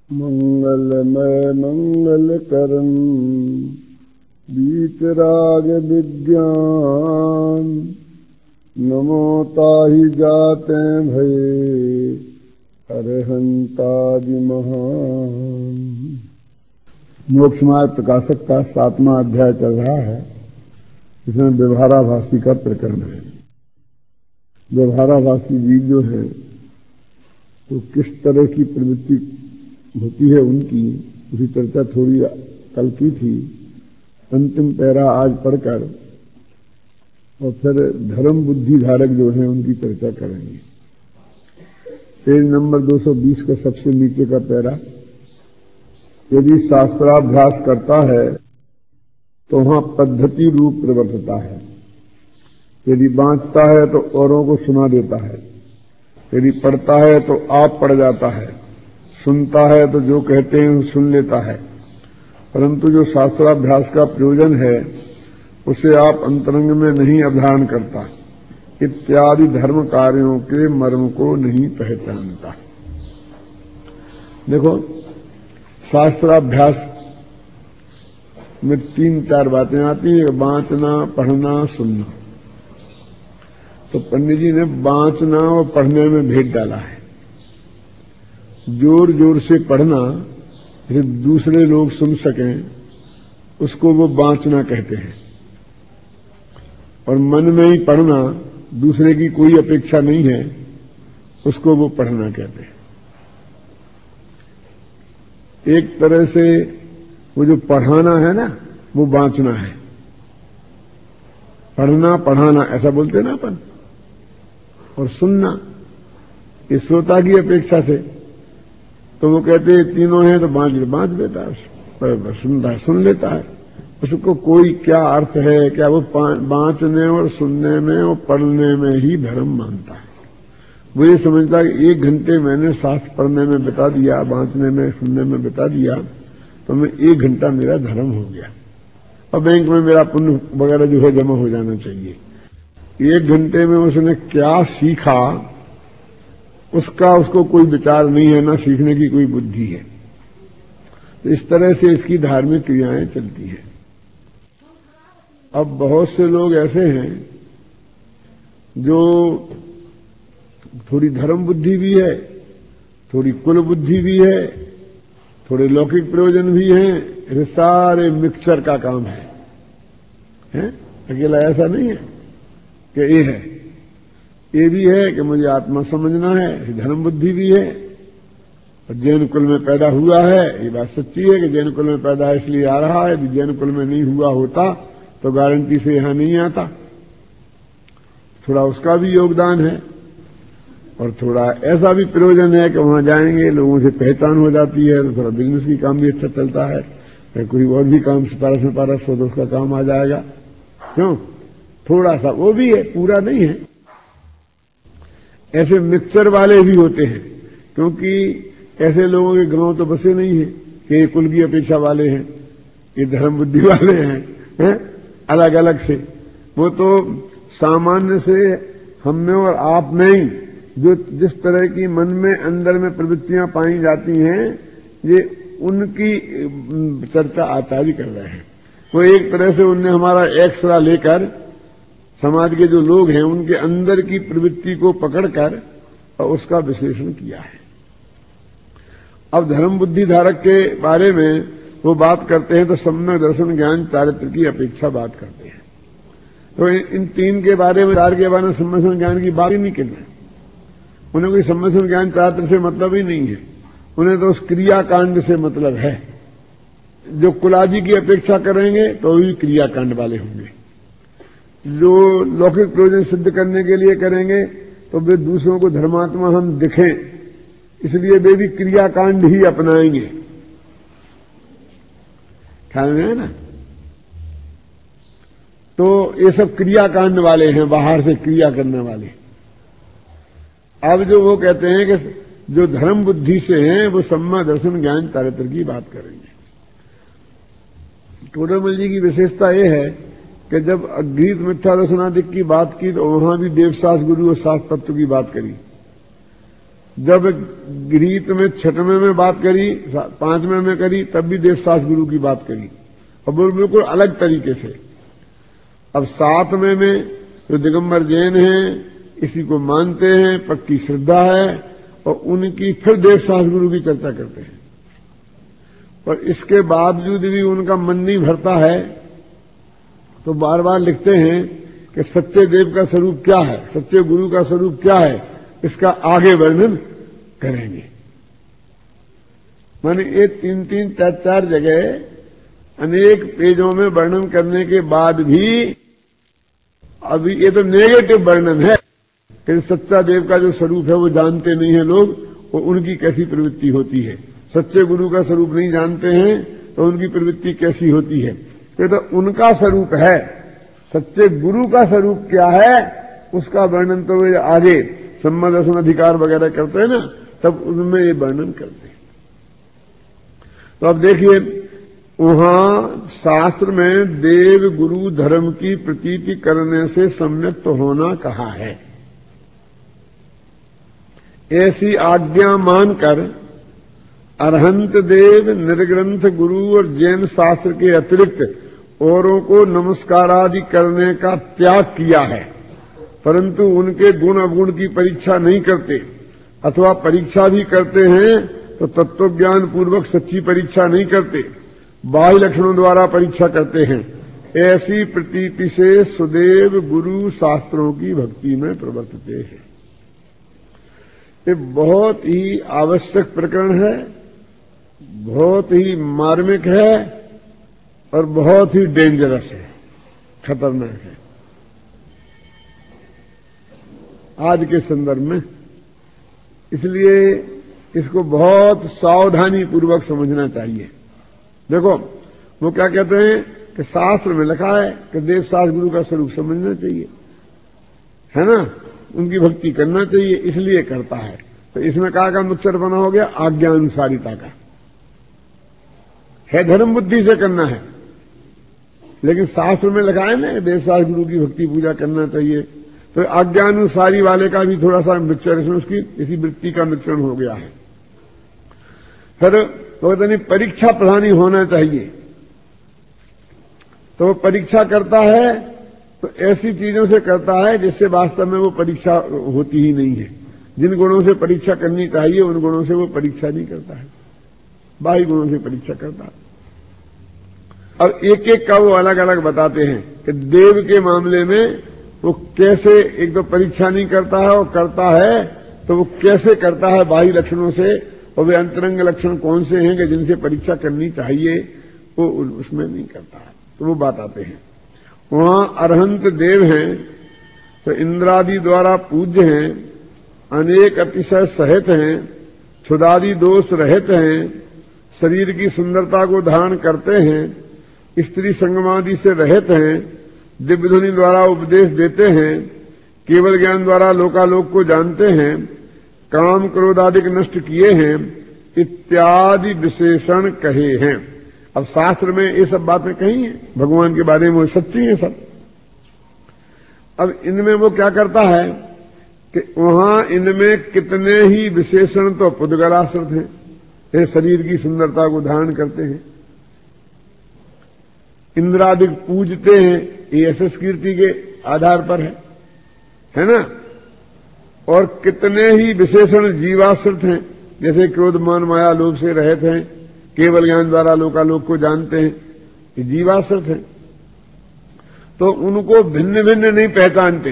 मंगलमय मंगलकरं वीतराग विज्ञान नमो ताहि जाते भये अरहंतादि महान। मोक्ष मार्ग प्रकाशक का 7वां अध्याय चल रहा है। इसमें व्यवहाराभासी का प्रकरण है। व्यवहाराभासी जीव जो है तो किस तरह की प्रवृत्ति होती है उनकी, उसी चर्चा थोड़ी कल की थी। अंतिम पैरा आज पढ़कर और फिर धर्म बुद्धि धारक जो है उनकी चर्चा करेंगे। पेज नंबर 220 का सबसे नीचे का पैरा। यदि शास्त्राभ्यास करता है तो वहां पद्धति रूप प्रवर्तता है। यदि बांटता है तो औरों को सुना देता है। यदि पढ़ता है तो आप पढ़ जाता है। सुनता है तो जो कहते हैं सुन लेता है। परंतु जो शास्त्राभ्यास का प्रयोजन है उसे आप अंतरंग में नहीं अवधारण करता, इत्यादि धर्म कार्यों के मर्म को नहीं पहचानता। देखो, शास्त्राभ्यास में 3-4 बातें आती हैं, बांचना, पढ़ना, सुनना। तो पंडित जी ने बांचना और पढ़ने में भेद डाला है। जोर जोर से पढ़ना जिसे दूसरे लोग सुन सकें उसको वो बांचना कहते हैं, और मन में ही पढ़ना, दूसरे की कोई अपेक्षा नहीं है, उसको वो पढ़ना कहते हैं। एक तरह से वो जो पढ़ाना है ना वो बांचना है। पढ़ना पढ़ाना ऐसा बोलते ना अपन। और सुनना ये श्रोता की अपेक्षा से, तो वो कहते हैं तीनों हैं तो बांच देता है, सुनता है, सुन लेता है। उसको कोई क्या अर्थ है, क्या वो बांचने और सुनने में और पढ़ने में ही धर्म मानता है। वो ये समझता है कि 1 घंटे मैंने शास्त्र पढ़ने में बिता दिया, बांचने में, सुनने में बिता दिया, तो मैं 1 घंटा मेरा धर्म हो गया और बैंक में मेरा पुण्य वगैरह जो है जमा हो जाना चाहिए। 1 घंटे में उसने क्या सीखा उसका उसको कोई विचार नहीं है, ना सीखने की कोई बुद्धि है। तो इस तरह से इसकी धार्मिक क्रियाएं चलती हैं। अब बहुत से लोग ऐसे हैं जो थोड़ी धर्म बुद्धि भी है, थोड़ी कुल बुद्धि भी है, थोड़े लौकिक प्रयोजन भी हैं। ये सारे मिक्सचर का काम है? अकेला ऐसा नहीं है कि ये है। ये भी है कि मुझे आत्मा समझना है, धर्म बुद्धि भी है। और जैन कुल में पैदा हुआ है, ये बात सच्ची है कि जैन कुल में पैदा इसलिए आ रहा है। यदि जैन कुल में नहीं हुआ होता तो गारंटी से यहां नहीं आता। थोड़ा उसका भी योगदान है, और थोड़ा ऐसा भी प्रयोजन है कि वहां जाएंगे, लोगों से पहचान हो जाती है, तो थोड़ा बिजनेस की काम भी अच्छा चलता है। फिर कोई और भी काम सिपारस हो तो उसका काम आ जाएगा। क्यों? थोड़ा सा वो भी है, पूरा नहीं है। ऐसे मिक्सचर वाले भी होते हैं, क्योंकि ऐसे लोगों के गांव तो बसे नहीं है कि ये कुल की अपेक्षा वाले हैं, ये धर्म बुद्धि वाले हैं, अलग अलग से। वो तो सामान्य से हम में और आप में ही जो जिस तरह की मन में अंदर में प्रवृत्तियां पाई जाती हैं, ये उनकी चर्चा आचार्य कर रहे हैं। वो एक तरह से उनने हमारा एक्सरा लेकर समाज के जो लोग हैं उनके अंदर की प्रवृत्ति को पकड़कर और उसका विश्लेषण किया है। अब धर्म बुद्धि धारक के बारे में वो बात करते हैं तो सम्यक दर्शन ज्ञान चारित्र की अपेक्षा बात करते हैं। तो इन 3 के बारे में, 4 के बारे में सम्यक ज्ञान की बात ही नहीं करना है। उन्हें कोई सम्यक ज्ञान चारित्र से मतलब ही नहीं है। उन्हें तो उस क्रियाकांड से मतलब है। जो कुलाजी की अपेक्षा करेंगे तो भी क्रियाकांड वाले होंगे। जो लौकिक प्रयोजन सिद्ध करने के लिए करेंगे तो वे दूसरों को धर्मात्मा हम दिखें, इसलिए वे भी क्रियाकांड ही अपनाएंगे। ख्याल में है ना? तो ये सब क्रियाकांड वाले हैं, बाहर से क्रिया करने वाले। अब जो वो कहते हैं कि जो धर्म बुद्धि से हैं वो सम्यक दर्शन ज्ञान चारित्र की बात करेंगे। टोडरमल जी की विशेषता ये है कि जब अद्वैत मिथ्या दर्शनादिक की बात की तो वहां भी देवशास्त्र गुरु और शास्त्र तत्व की बात करी। जब गीत में 6वें में बात करी, 5वें में करी, तब भी देवसास गुरु की बात करी और बिल्कुल अलग तरीके से। अब 7वें में जो दिगंबर जैन हैं, इसी को मानते हैं, पक्की श्रद्धा है, और उनकी फिर देवसास गुरु की चर्चा करते हैं। और इसके बावजूद भी उनका मन नहीं भरता है, तो बार बार लिखते हैं कि सच्चे देव का स्वरूप क्या है, सच्चे गुरु का स्वरूप क्या है, इसका आगे वर्णन करेंगे। माने ये 3-3, 4-4 जगह अनेक पेजों में वर्णन करने के बाद भी अभी ये तो नेगेटिव वर्णन है कि सच्चा देव का जो स्वरूप है वो जानते नहीं है लोग, वो उनकी कैसी प्रवृत्ति होती है। सच्चे गुरु का स्वरूप नहीं जानते हैं तो उनकी प्रवृत्ति कैसी होती है। ये तो उनका स्वरूप है, सच्चे गुरु का स्वरूप क्या है उसका वर्णन तो वे आगे सम्मा दर्शन अधिकार वगैरह करते हैं ना, तब उनमें ये वर्णन करते हैं। तो अब देखिए, वहां शास्त्र में देव गुरु धर्म की प्रतीति करने से सम्यक्त होना कहा है। ऐसी आज्ञा मानकर अरहंत देव, निर्ग्रंथ गुरु और जैन शास्त्र के अतिरिक्त औरों को नमस्कार आदि करने का त्याग किया है, परंतु उनके गुण अवगुण की परीक्षा नहीं करते, अथवा परीक्षा भी करते हैं तो तत्वज्ञान पूर्वक सच्ची परीक्षा नहीं करते, बाह्य लक्षणों द्वारा परीक्षा करते हैं। ऐसी प्रतीति से सुदेव गुरु शास्त्रों की भक्ति में प्रवर्तते हैं। ये बहुत ही आवश्यक प्रकरण है, बहुत ही मार्मिक है और बहुत ही डेंजरस है, खतरनाक है आज के संदर्भ में। इसलिए इसको बहुत सावधानी पूर्वक समझना चाहिए। देखो, वो क्या कहते हैं कि शास्त्र में लिखा है कि देवसास गुरु का स्वरूप समझना चाहिए, है ना, उनकी भक्ति करना चाहिए, इसलिए करता है। तो इसमें का मिक्सर बना हो गया आज्ञानुसारिता का, है धर्म बुद्धि से करना है, लेकिन शास्त्र में लिखा है ना देवसास गुरु की भक्ति पूजा करना चाहिए, तो आज्ञानुसारी वाले का भी थोड़ा सा मिक्सर इसमें उसकी इसी वृत्ति का मिश्रण हो गया है। फिर तो नहीं, परीक्षा प्रधानी होना चाहिए, तो वो परीक्षा करता है तो ऐसी चीजों से करता है जिससे वास्तव में वो परीक्षा होती ही नहीं है। जिन गुणों से परीक्षा करनी चाहिए उन गुणों से वो परीक्षा नहीं करता है, बाह्य गुणों से परीक्षा करता है। अब एक एक का वो अलग अलग बताते हैं कि देव के मामले में वो कैसे, एक तो परीक्षा नहीं करता है, और करता है तो वो कैसे करता है बाह्य लक्षणों से, और वे अंतरंग लक्षण कौन से हैं कि जिनसे परीक्षा करनी चाहिए वो उसमें नहीं करता है, तो वो बात आते हैं। वहां अरहंत देव हैं तो इंद्रादि द्वारा पूज्य हैं, अनेक अतिशय सहित हैं, क्षुदादि दोष रहित हैं, शरीर की सुंदरता को धारण करते हैं, स्त्री संगमादि से रहित हैं, दिव्य ध्वनि द्वारा उपदेश देते हैं, केवल ज्ञान द्वारा लोकालोक को जानते हैं, काम क्रोध आदि नष्ट किए हैं, इत्यादि विशेषण कहे हैं। अब शास्त्र में ये सब बातें कही हैं भगवान के बारे में, वो सच्ची हैं सब। अब इनमें वो क्या करता है कि वहां इनमें कितने ही विशेषण तो पुद्गलाश्रित हैं, ये शरीर की सुंदरता को धारण करते हैं, इंद्रादिक पूजते हैं, ये यशस कीर्ति के आधार पर है ना। और कितने ही विशेषण जीवाश्रित हैं, जैसे क्रोध मान माया लोभ से रहित हैं, केवल ज्ञान द्वारा लोकालोक को जानते हैं, ये जीवाश्रित हैं। तो उनको भिन्न भिन्न नहीं पहचानते,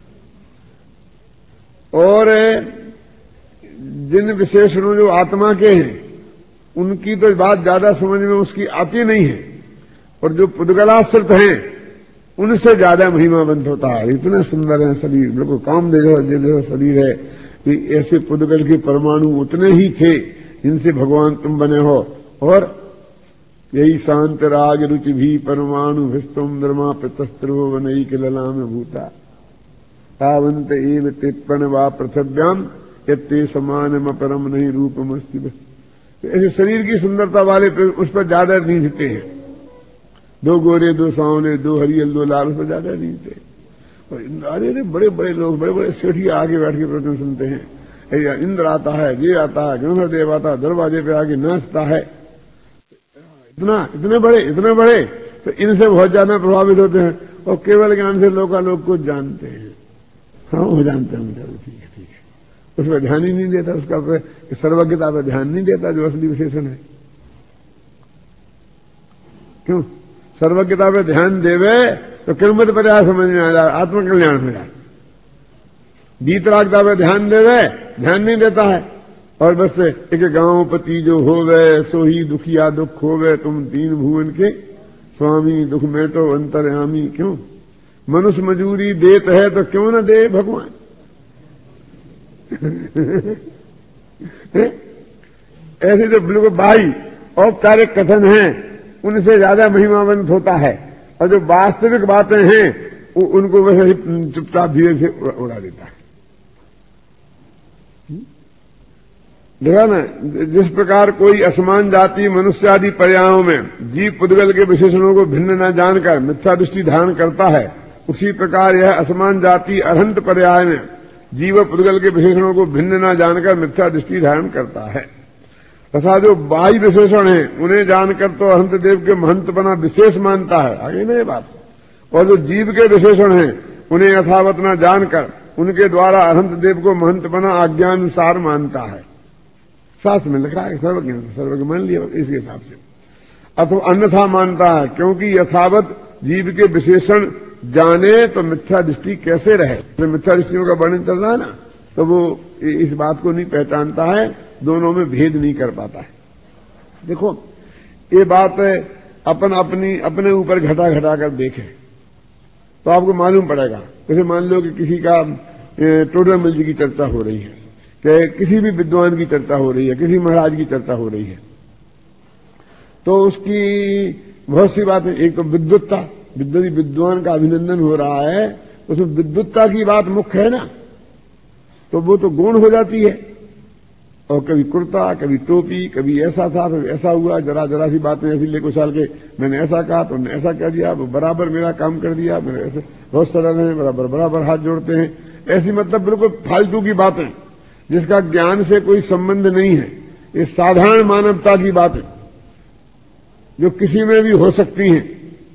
और जिन विशेषणों जो आत्मा के हैं उनकी तो बात ज्यादा समझ में उसकी आती नहीं है, और जो पुद्गलाश्रित हैं उनसे ज्यादा महिमावंत होता है। इतने सुंदर है शरीर, बिल्कुल काम जैसा शरीर है कि ऐसे पुद्गल के परमाणु उतने ही थे जिनसे भगवान तुम बने हो। और यही शांत राग रुचि भी परमाणु भिस्तुम धर्मा प्रतस्त्रो वनई के लला में भूता तावंत एव तिप्पण वा पृथव्याम यत्ते समान परम नहीं रूपमस्ति। ऐसे शरीर की सुंदरता वाले उस पर ज्यादा नहीं थे, दो गोरे दो सावने दो हरियल दो लाल, से ज्यादा नहीं थे। और अरे बड़े बड़े लोग, बड़े बड़े सेठिया आगे बैठ के प्रवचन सुनते हैं, इंद्र आता है, ये आता है, गंधर्व आता है, दरवाजे पे आके नाचता है। इतने बड़े तो इनसे बहुत ज्यादा प्रभावित होते हैं और केवल ज्ञान से लोग कुछ जानते हैं। हाँ, वो जानते हैं, ठीक है, उस पर ध्यान ही नहीं देता, उसका सर्वज्ञता पर ध्यान नहीं देता जो असली विशेषण है। क्यों? सर्वज्ञता पे ध्यान देवे तो किल्मत पर्याय समझ में आ जाए, आत्मकल्याण हो जाए। वीतरागता पे ध्यान देवे, ध्यान नहीं देता है और बस एक गांव पति जो होवे सो ही दुखिया दुख होवे, तुम तीन भुवन के स्वामी, दुख में तो अंतर्यामी। क्यों? मनुष्य मजूरी देत है तो क्यों न दे भगवान। ऐसे जो बिल्कुल बाई औपचारिक कथन है उनसे ज्यादा महिमावंत होता है और जो वास्तविक बातें हैं उनको वैसे ही चुपचाप धीरे से उड़ा देता है। देखा ना, जिस प्रकार कोई असमान जाति मनुष्य आदि पर्यायों में जीव पुद्गल के विशेषणों को भिन्न न जानकर मिथ्या दृष्टि धारण करता है, उसी प्रकार यह असमान जाति अरहंत पर्याय में जीव पुद्गल के विशेषणों को भिन्न न जानकर मिथ्या दृष्टि धारण करता है। तथा जो बाह्य विशेषण है उन्हें जानकर तो अरहंत देव के महंत बना विशेष मानता है, आगे नहीं बात। और जो जीव के विशेषण हैं उन्हें यथावत न जानकर उनके द्वारा अरहंत देव को महंत बना आज्ञानुसार मानता है। शास्त्र में लिखा है सर्वज्ञ मान लिया इसके हिसाब से, अथवा अन्यथा मानता है, क्योंकि यथावत जीव के विशेषण जाने तो मिथ्या दृष्टि कैसे रहे। तो मिथ्या दृष्टियों का वर्णन चल रहा है ना, तो वो इस बात को नहीं पहचानता है, दोनों में भेद नहीं कर पाता है। देखो, ये बात अपने ऊपर घटा कर देखें तो आपको मालूम पड़ेगा। जैसे मान लो कि किसी का टोडरमल जी की चर्चा हो रही है, कि किसी भी विद्वान की चर्चा हो रही है, किसी महाराज की चर्चा हो रही है, तो उसकी बहुत सी बातें, एक तो विद्वान का अभिनंदन हो रहा है, उसमें विद्वत्ता की बात मुख्य है ना, तो वो तो गौण हो जाती है। और कभी कुर्ता, कभी टोपी, कभी ऐसा था, कभी ऐसा हुआ, जरा सी बातें ऐसी ले कुछ साल के मैंने ऐसा कहा तो उन्होंने ऐसा कह दिया, वो बराबर मेरा काम कर दिया, मेरे ऐसे बहुत सरल हैं, बराबर हाथ जोड़ते हैं, ऐसी मतलब बिल्कुल फालतू की बातें जिसका ज्ञान से कोई संबंध नहीं है। ये साधारण मानवता की बातें जो किसी में भी हो सकती हैं,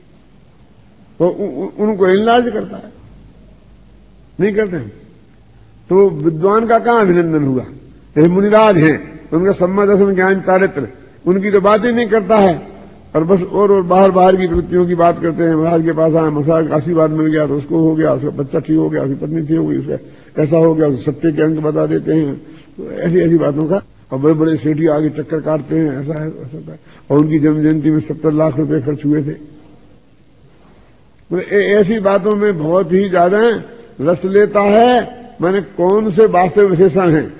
तो उनको इनलाज करता है, नहीं करते हैं। तो विद्वान का कहां अभिनंदन हुआ? ये मुनिराज हैं, उनका सम्मा दर्शन ज्ञान चारित्र, उनकी तो बात ही नहीं करता है और बस और बाहर की वृत्तियों की बात करते हैं। महाराज के पास आए, महाराज आशीर्वाद मिल गया तो उसको हो गया, उसका बच्चा ठीक हो गया, उसकी पत्नी ठीक हो गई, उसका ऐसा हो गया, सत्य के अंक बता देते हैं। तो ऐसी बातों का, और बड़े बड़े सेठी आगे चक्कर काटते हैं, ऐसा है वैसा है, और उनकी जन्म जयंती में 70 लाख रुपए खर्च हुए थे। ऐसी बातों में बहुत ही ज्यादा रस लेता है। मैंने कौन से वास्तविक विशेषण हैं?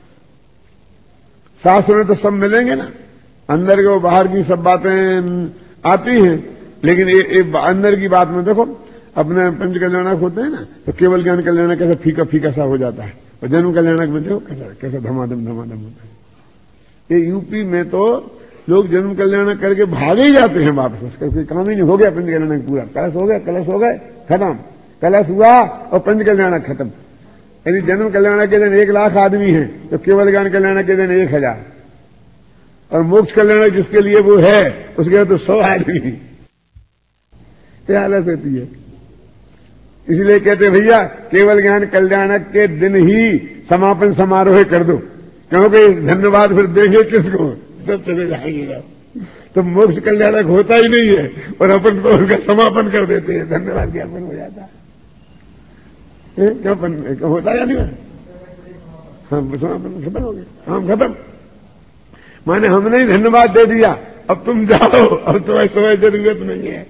शास्त्र में तो सब मिलेंगे ना, अंदर के वो बाहर की सब बातें आती हैं, लेकिन ये अंदर की बात में देखो, अपने पंच कल्याणक होते हैं ना, तो केवल ज्ञान कल्याणक कैसा फीका सा हो जाता है, और जन्म कल्याणक में देखो कैसा धमाधम होता है। ये यूपी में तो लोग जन्म कल्याणक करके भागे ही जाते हैं वापस, कोई काम ही नहीं, हो गया पंच कल्याणक पूरा, कलश हो गए खत्म, कलश हुआ और पंच कल्याणक खत्म। यदि जन्म कल्याणक के दिन 1 लाख आदमी हैं तो केवल ज्ञान कल्याणक के दिन 1000, और मोक्ष कल्याणक जिसके लिए वो है उसके तो 100 आदमी। क्या हालत होती है? इसलिए कहते भैया केवल ज्ञान कल्याणक के दिन ही समापन समारोह कर दो, क्योंकि धन्यवाद फिर देंगे किसको, सब चले जाएंगे। तो मोक्ष कल्याणक होता ही नहीं है और अपन तो उसका समापन कर देते हैं, धन्यवाद ज्ञापन हो जाता है। ज्ञापन होता या नहीं? हाँ, समापन खत्म हो गया, हम खत्म, माने हमने ही धन्यवाद दे दिया, अब तुम जाओ, अब तुम्हें जरूरत नहीं है।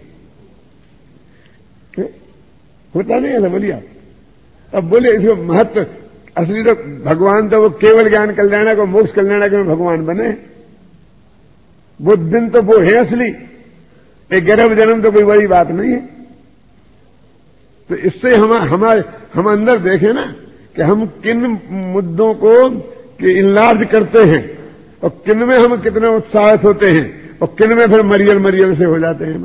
होता नहीं है ना, बोलिए आप। अब बोले इसको महत्व, असली तो भगवान तो वो केवल ज्ञान कल्याणक और मोक्ष कल्याणक में भगवान बने, वो दिन तो वो है असली, एक गर्भ जन्म तो कोई बड़ी बात नहीं है। तो इससे हम अंदर देखें ना कि हम किन मुद्दों को इनलार्ज करते हैं और किन में हम कितने उत्साहित होते हैं और किन में फिर मरियल से हो जाते हैं।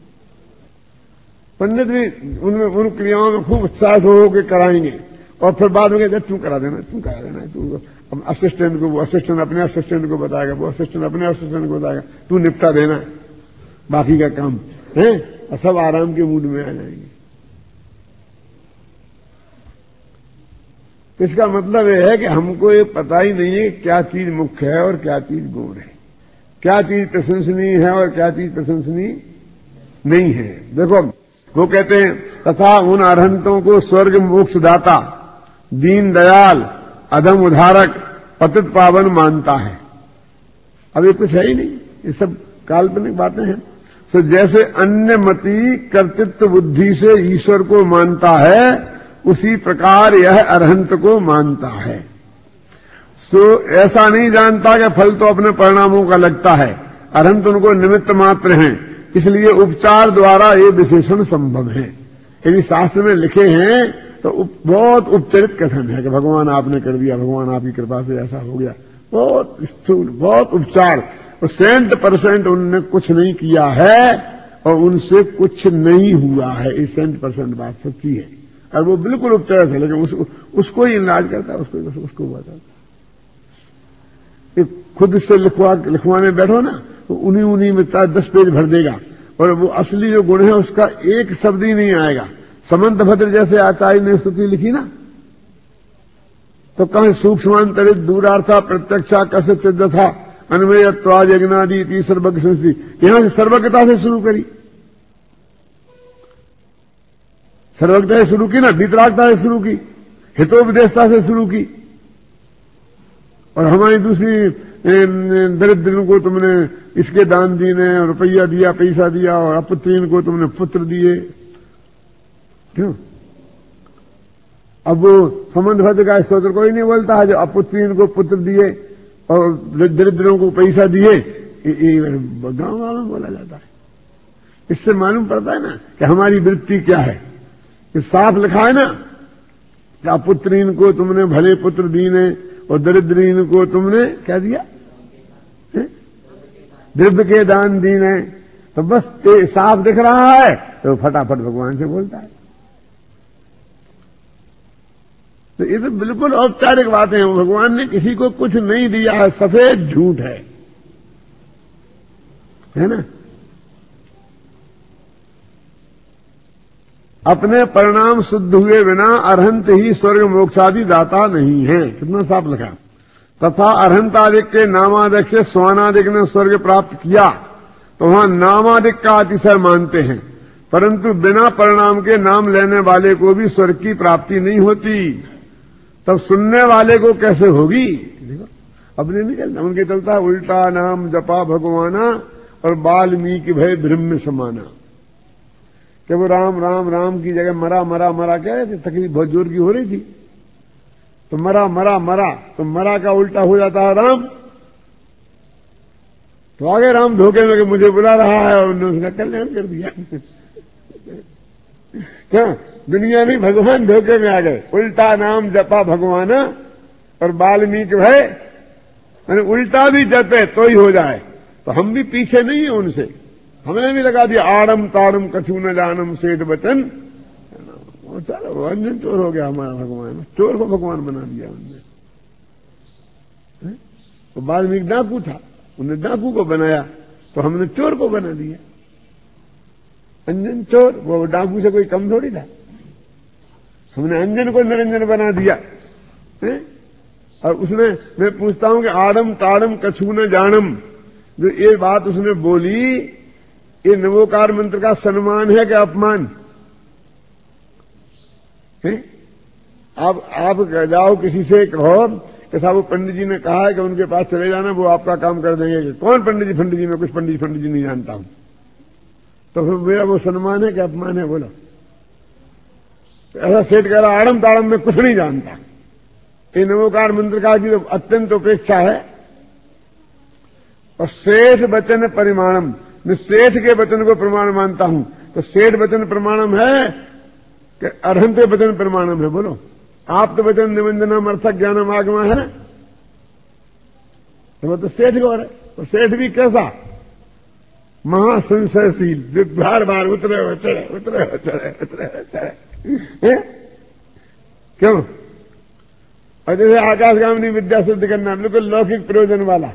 पंडित भी उनमें उन क्रियाओं में खूब उत्साहित हो के कराएंगे और फिर बाद में कहते तू करा देना, तू असिस्टेंट को, वो असिस्टेंट अपने असिस्टेंट को बताएगा, वो असिस्टेंट अपने असिस्टेंट को बताएगा, तू निपटा देना बाकी का काम है, और सब आराम के मूड में आ जाएंगे। इसका मतलब यह है कि हमको ये पता ही नहीं है क्या चीज मुख्य है और क्या चीज गौण है, क्या चीज प्रशंसनीय है और क्या चीज प्रशंसनीय नहीं है। देखो वो कहते हैं तथा उन अरहंतों को स्वर्ग मोक्ष दाता, दीन दयाल, अधम उद्धारक, पतित पावन मानता है। अब ये कुछ है ही नहीं, ये सब काल्पनिक बातें हैं। तो जैसे अन्य मति कर्तृत्व बुद्धि से ईश्वर को मानता है, उसी प्रकार यह अरहंत को मानता है। सो ऐसा नहीं जानता कि फल तो अपने परिणामों का लगता है, अरहंत उनको निमित्त मात्र हैं, इसलिए उपचार द्वारा ये विशेषण संभव है। यदि शास्त्र में लिखे हैं तो बहुत उपचरित कथन है कि भगवान आपने कर दिया, भगवान आपकी कृपा से ऐसा हो गया, बहुत स्थूल, बहुत उपचार, और 100% उनने कुछ नहीं किया है और उनसे कुछ नहीं हुआ है। ये 100% बात सच्ची है और वो बिल्कुल उपचारित है, लेकिन उसको ही इलाज करता है, उसको बताता। खुद से लिखवाने बैठो ना तो उन्हीं में 10 पेज भर देगा, और वो असली जो गुण है उसका एक शब्द ही नहीं आएगा। समंत भद्र जैसे आचार्य ने स्तुति लिखी ना, तो कहीं सूक्ष्मांतरित दूरार्था प्रत्यक्षा कस्य सिद्ध था अन्वयत्वाद यज्ञादि इति सर्वज्ञ संस्कृति, यहां से सर्वज्ञता से शुरू करी, सर्वज्ञता से शुरू की ना, वितरागता से शुरू की, हितोपदेशता से शुरू की। और हमारी दूसरी दरिद्र को तुमने इसके दान दीने, रुपया दिया, पैसा दिया, और अपुत्रीन को तुमने पुत्र दिए, क्यों? अब वो समंत भद्र का स्तोत्र कोई नहीं बोलता है, जो अपुत्रीन को पुत्र दिए और दरिद्रों को पैसा दिए, गांव में बोला जाता है। इससे मालूम पड़ता है ना कि हमारी वृत्ति क्या है। साफ लिखा है ना कि अपुत्रीन को तुमने भले पुत्र दीने और दरिद्रीन को तुमने क्या दिया, द्रव्य के दान दीने, तो बस ये साफ दिख रहा है तो फटाफट भगवान से बोलता है। तो ये तो बिल्कुल औपचारिक बातें हैं। भगवान ने किसी को कुछ नहीं दिया है, सफेद झूठ है ना। अपने परिणाम शुद्ध हुए बिना अरहंत ही स्वर्ग मोक्षादि दाता नहीं है। कितना साफ लिखा। तथा अरहंतादिक के नामादिक से स्वानादिक ने स्वर्ग प्राप्त किया तो वहां नामादिक का अतिशय मानते हैं, परंतु बिना परिणाम के नाम लेने वाले को भी स्वर्ग की प्राप्ति नहीं होती। तब सुनने वाले को कैसे होगी? देखो अपने नहीं चलता, उनके चलता है उल्टा नाम जपा भगवाना और वाल्मीकि भय ब्रह्म समाना। कि वो राम राम राम की जगह मरा मरा मरा कह रहे थे, तकलीफ बहुत जोर की हो रही थी, तो मरा मरा मरा, तो मरा का उल्टा हो जाता है राम। तो आगे राम धोखे में कि मुझे बुला रहा है और उन्होंने उसका कल्याण कर दिया। क्या दुनिया में भगवान धोखे में आ गए। उल्टा नाम जपा भगवान और वाल्मीकि भय, मैंने उल्टा भी जपे तो ही हो जाए। तो हम भी पीछे नहीं है उनसे, हमने भी लगा दिया आड़म ताड़म कछु न जानम सेठ बचन। चलो वो अंजन चोर हो गया हमारा भगवान, चोर को भगवान बना दिया उनने। तो वाल्मीकि डाकू था, उन्हें डाकू को बनाया, तो हमने चोर को बना दिया। अंजन चोर, वो डाकू से कोई कम थोड़ी था। हमने अंजन को निरंजन बना दिया है? और उसने, मैं पूछता हूं कि आड़म ताड़म कछु न जानम, जो ये बात उसने बोली, ये नवोकार मंत्र का सम्मान है कि अपमान है? आप जाओ किसी से कहो कि साहब वो पंडित जी ने कहा है कि उनके पास चले जाना, वो आपका काम कर देंगे। कौन पंडित जी? मैं कुछ पंडित जी नहीं जानता हूं। तो फिर मेरा वो सम्मान है कि अपमान है? बोलो। ऐसा सेठ कह रहा आड़म ताड़म में कुछ नहीं जानता। ये नवोकार मंत्र का की तो अत्यंत उपेक्षा है। और सेठ वचन परिमाणम, मैं सेठ के वचन को प्रमाण मानता हूं। तो सेठ वचन प्रमाणम है कि अरहंत वचन प्रमाणम है? बोलो। आप तो वचन निबंधनम अर्थक ज्ञानम आगमा है, तो वो तो सेठ गौर है। तो सेठ भी कैसा? महासंशयशील, जो बार बार उतरे हो चढ़े, उतरे हो चढ़े, उतरे हो चढ़े। क्यों? और जैसे आकाशगामिनी विद्या सिद्ध करना बिल्कुल लौकिक प्रयोजन वाला।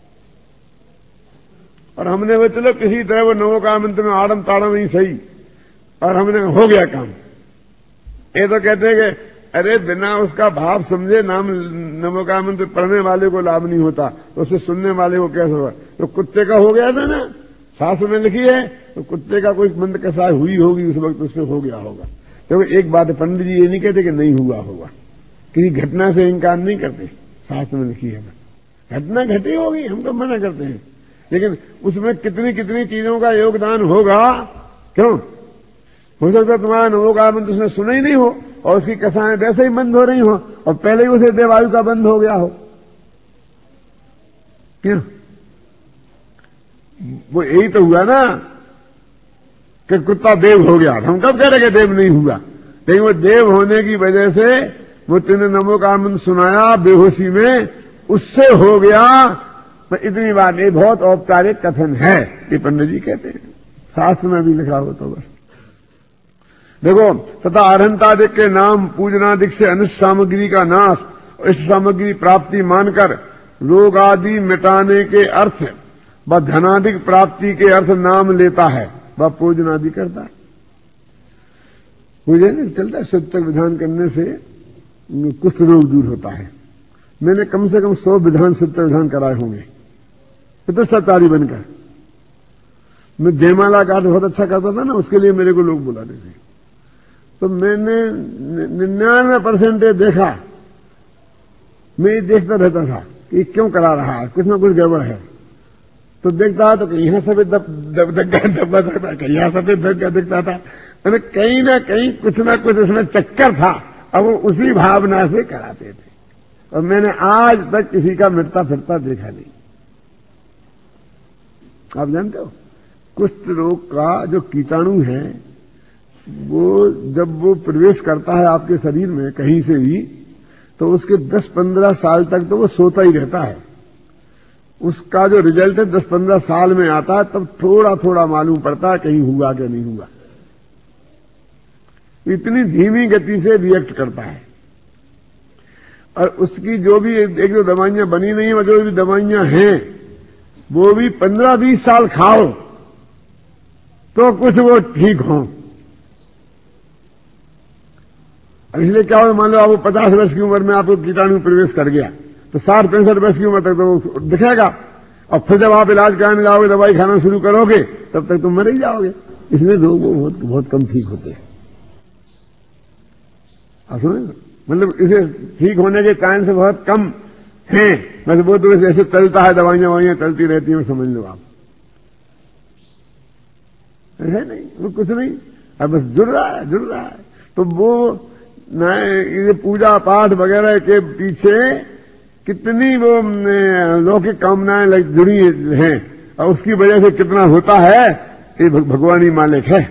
और हमने वो चलो किसी तरह वो नमोकामंत्र में आड़म ताड़म ही सही, और हमने हो गया काम। ये तो कहते हैं कि अरे बिना उसका भाव समझे नाम नमोकामंत्र पढ़ने वाले को लाभ नहीं होता, तो उससे सुनने वाले को कैसे होगा। तो कुत्ते का हो गया था ना, शास्त्र में लिखी है, तो कुत्ते का कोई मंत्र कसा हुई होगी उस वक्त, उससे हो गया होगा। तो एक बात पंडित जी ये नहीं कहते कि नहीं हुआ होगा, किसी घटना से इनकार नहीं करते, शास्त्र में लिखी है। घटना घटी होगी, हम तो मना करते हैं, लेकिन उसमें कितनी कितनी चीजों का योगदान होगा। क्यों हो सकता तुम्हारा नमोकामंत्र उसने सुना ही नहीं हो, और उसकी कथाएं वैसे ही बंद हो रही हो, और पहले ही उसे देवायु का बंद हो गया हो। क्यों? वो यही तो हुआ ना कि कुत्ता देव हो गया। हम कब कह रहे कि देव नहीं हुआ, लेकिन वो देव होने की वजह से वो तुमने नमोकामंत्र सुनाया बेहोशी में, उससे हो गया। तो इतनी बात, ये बहुत औपचारिक कथन है, ये पंडित जी कहते हैं, शास्त्र में भी लिखा हो तो बस देखो। तथा अर्हंतादिक के नाम पूजनादिक से अनिष्ट सामग्री का नाश और इष्ट सामग्री प्राप्ति मानकर रोग आदि मिटाने के अर्थ व धनादिक प्राप्ति के अर्थ नाम लेता है, वह पूजन आदि करता है। पूजन चलता है, सत्य विधान करने से कुछ रोग दूर होता है। मैंने कम से कम 100 विधान सत्य विधान कराए होंगे, तो सत्तारी बनकर। मैं जयमाला का बहुत अच्छा करता था ना, उसके लिए मेरे को लोग बुलाते थे, तो मैंने 99% देखा, मैं ये देखता रहता था कि क्यों करा रहा है, कुछ ना कुछ गड़बड़ है। तो देखता तो कहीं यहां सफेद धब्बा था, कहीं यहां सफेद धब्बा दिखता था, मैंने कहीं ना कहीं कुछ ना कुछ उसमें चक्कर था। अब वो उसी भावना से कराते थे, और मैंने आज तक किसी का मिटता फिरता देखा नहीं। आप जानते हो कुष्ठ रोग का जो कीटाणु है, वो जब वो प्रवेश करता है आपके शरीर में कहीं से भी, तो उसके 10-15 साल तक तो वो सोता ही रहता है। उसका जो रिजल्ट है 10-15 साल में आता है, तब थोड़ा थोड़ा मालूम पड़ता है कहीं हुआ कि नहीं हुआ। इतनी धीमी गति से रिएक्ट करता है। और उसकी जो भी एक दो दवाइयां बनी नहीं है, जो भी दवाइयां हैं वो भी 15-20 साल खाओ तो कुछ वो ठीक हो। इसलिए क्या हो, मान लो आप 50 वर्ष की उम्र में आपको कीटाणु प्रवेश कर गया, तो 60-65 वर्ष की उम्र तक तो वो दिखेगा, और फिर जब आप इलाज कराने जाओगे, दवाई खाना शुरू करोगे, तब तक तुम मर ही जाओगे। इसलिए रोग वो बहुत कम ठीक होते हैं। आप सुने, मतलब इसे ठीक होने के चांस बहुत कम हैं। बस वो तो ऐसे चलता है, दवाइयां चलती रहती हैं, समझ लो आप, है नहीं, वो कुछ नहीं, अब बस जुड़ रहा है। तो वो ये पूजा पाठ वगैरह के पीछे कितनी वो लौकिक कामनाएं जुड़ी हैं, और उसकी वजह से कितना होता है, ये भगवान ही मालिक है।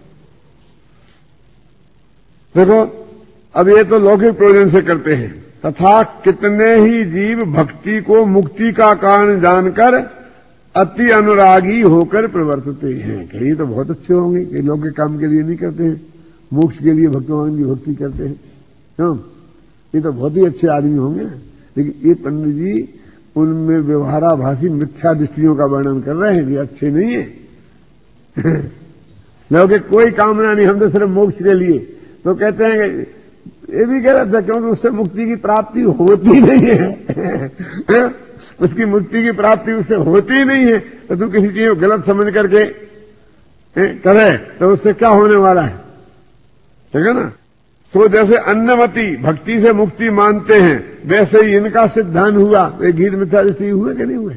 देखो, अब ये तो लौकिक प्रयोजन से करते हैं, तथा कितने ही जीव भक्ति को मुक्ति का कारण जानकर अति अनुरागी होकर प्रवर्तते हैं। कहीं तो बहुत अच्छे होंगे कि लौकिक काम के लिए नहीं करते हैं, मोक्ष के लिए भगवान की भक्ति करते हैं। क्यों? ये तो बहुत ही अच्छे आदमी होंगे, लेकिन ये पंडित जी उनमें व्यवहाराभासी मिथ्या दृष्टियों का वर्णन कर रहे हैं, ये अच्छे नहीं है। लौकिक कोई कामना नहीं, हम तो सिर्फ मोक्ष के लिए। तो कहते हैं कि ये भी गलत है, क्योंकि उससे मुक्ति की प्राप्ति होती नहीं है। उसकी मुक्ति की प्राप्ति उससे होती नहीं है, तो तू किसी चीज को गलत समझ करके करे तो उससे क्या होने वाला है, ठीक है ना। तो जैसे अन्नवती भक्ति से मुक्ति मानते हैं, वैसे ही इनका सिद्धांत हुआ। तो गीत मिथ्या दृष्टि हुए कि नहीं हुए?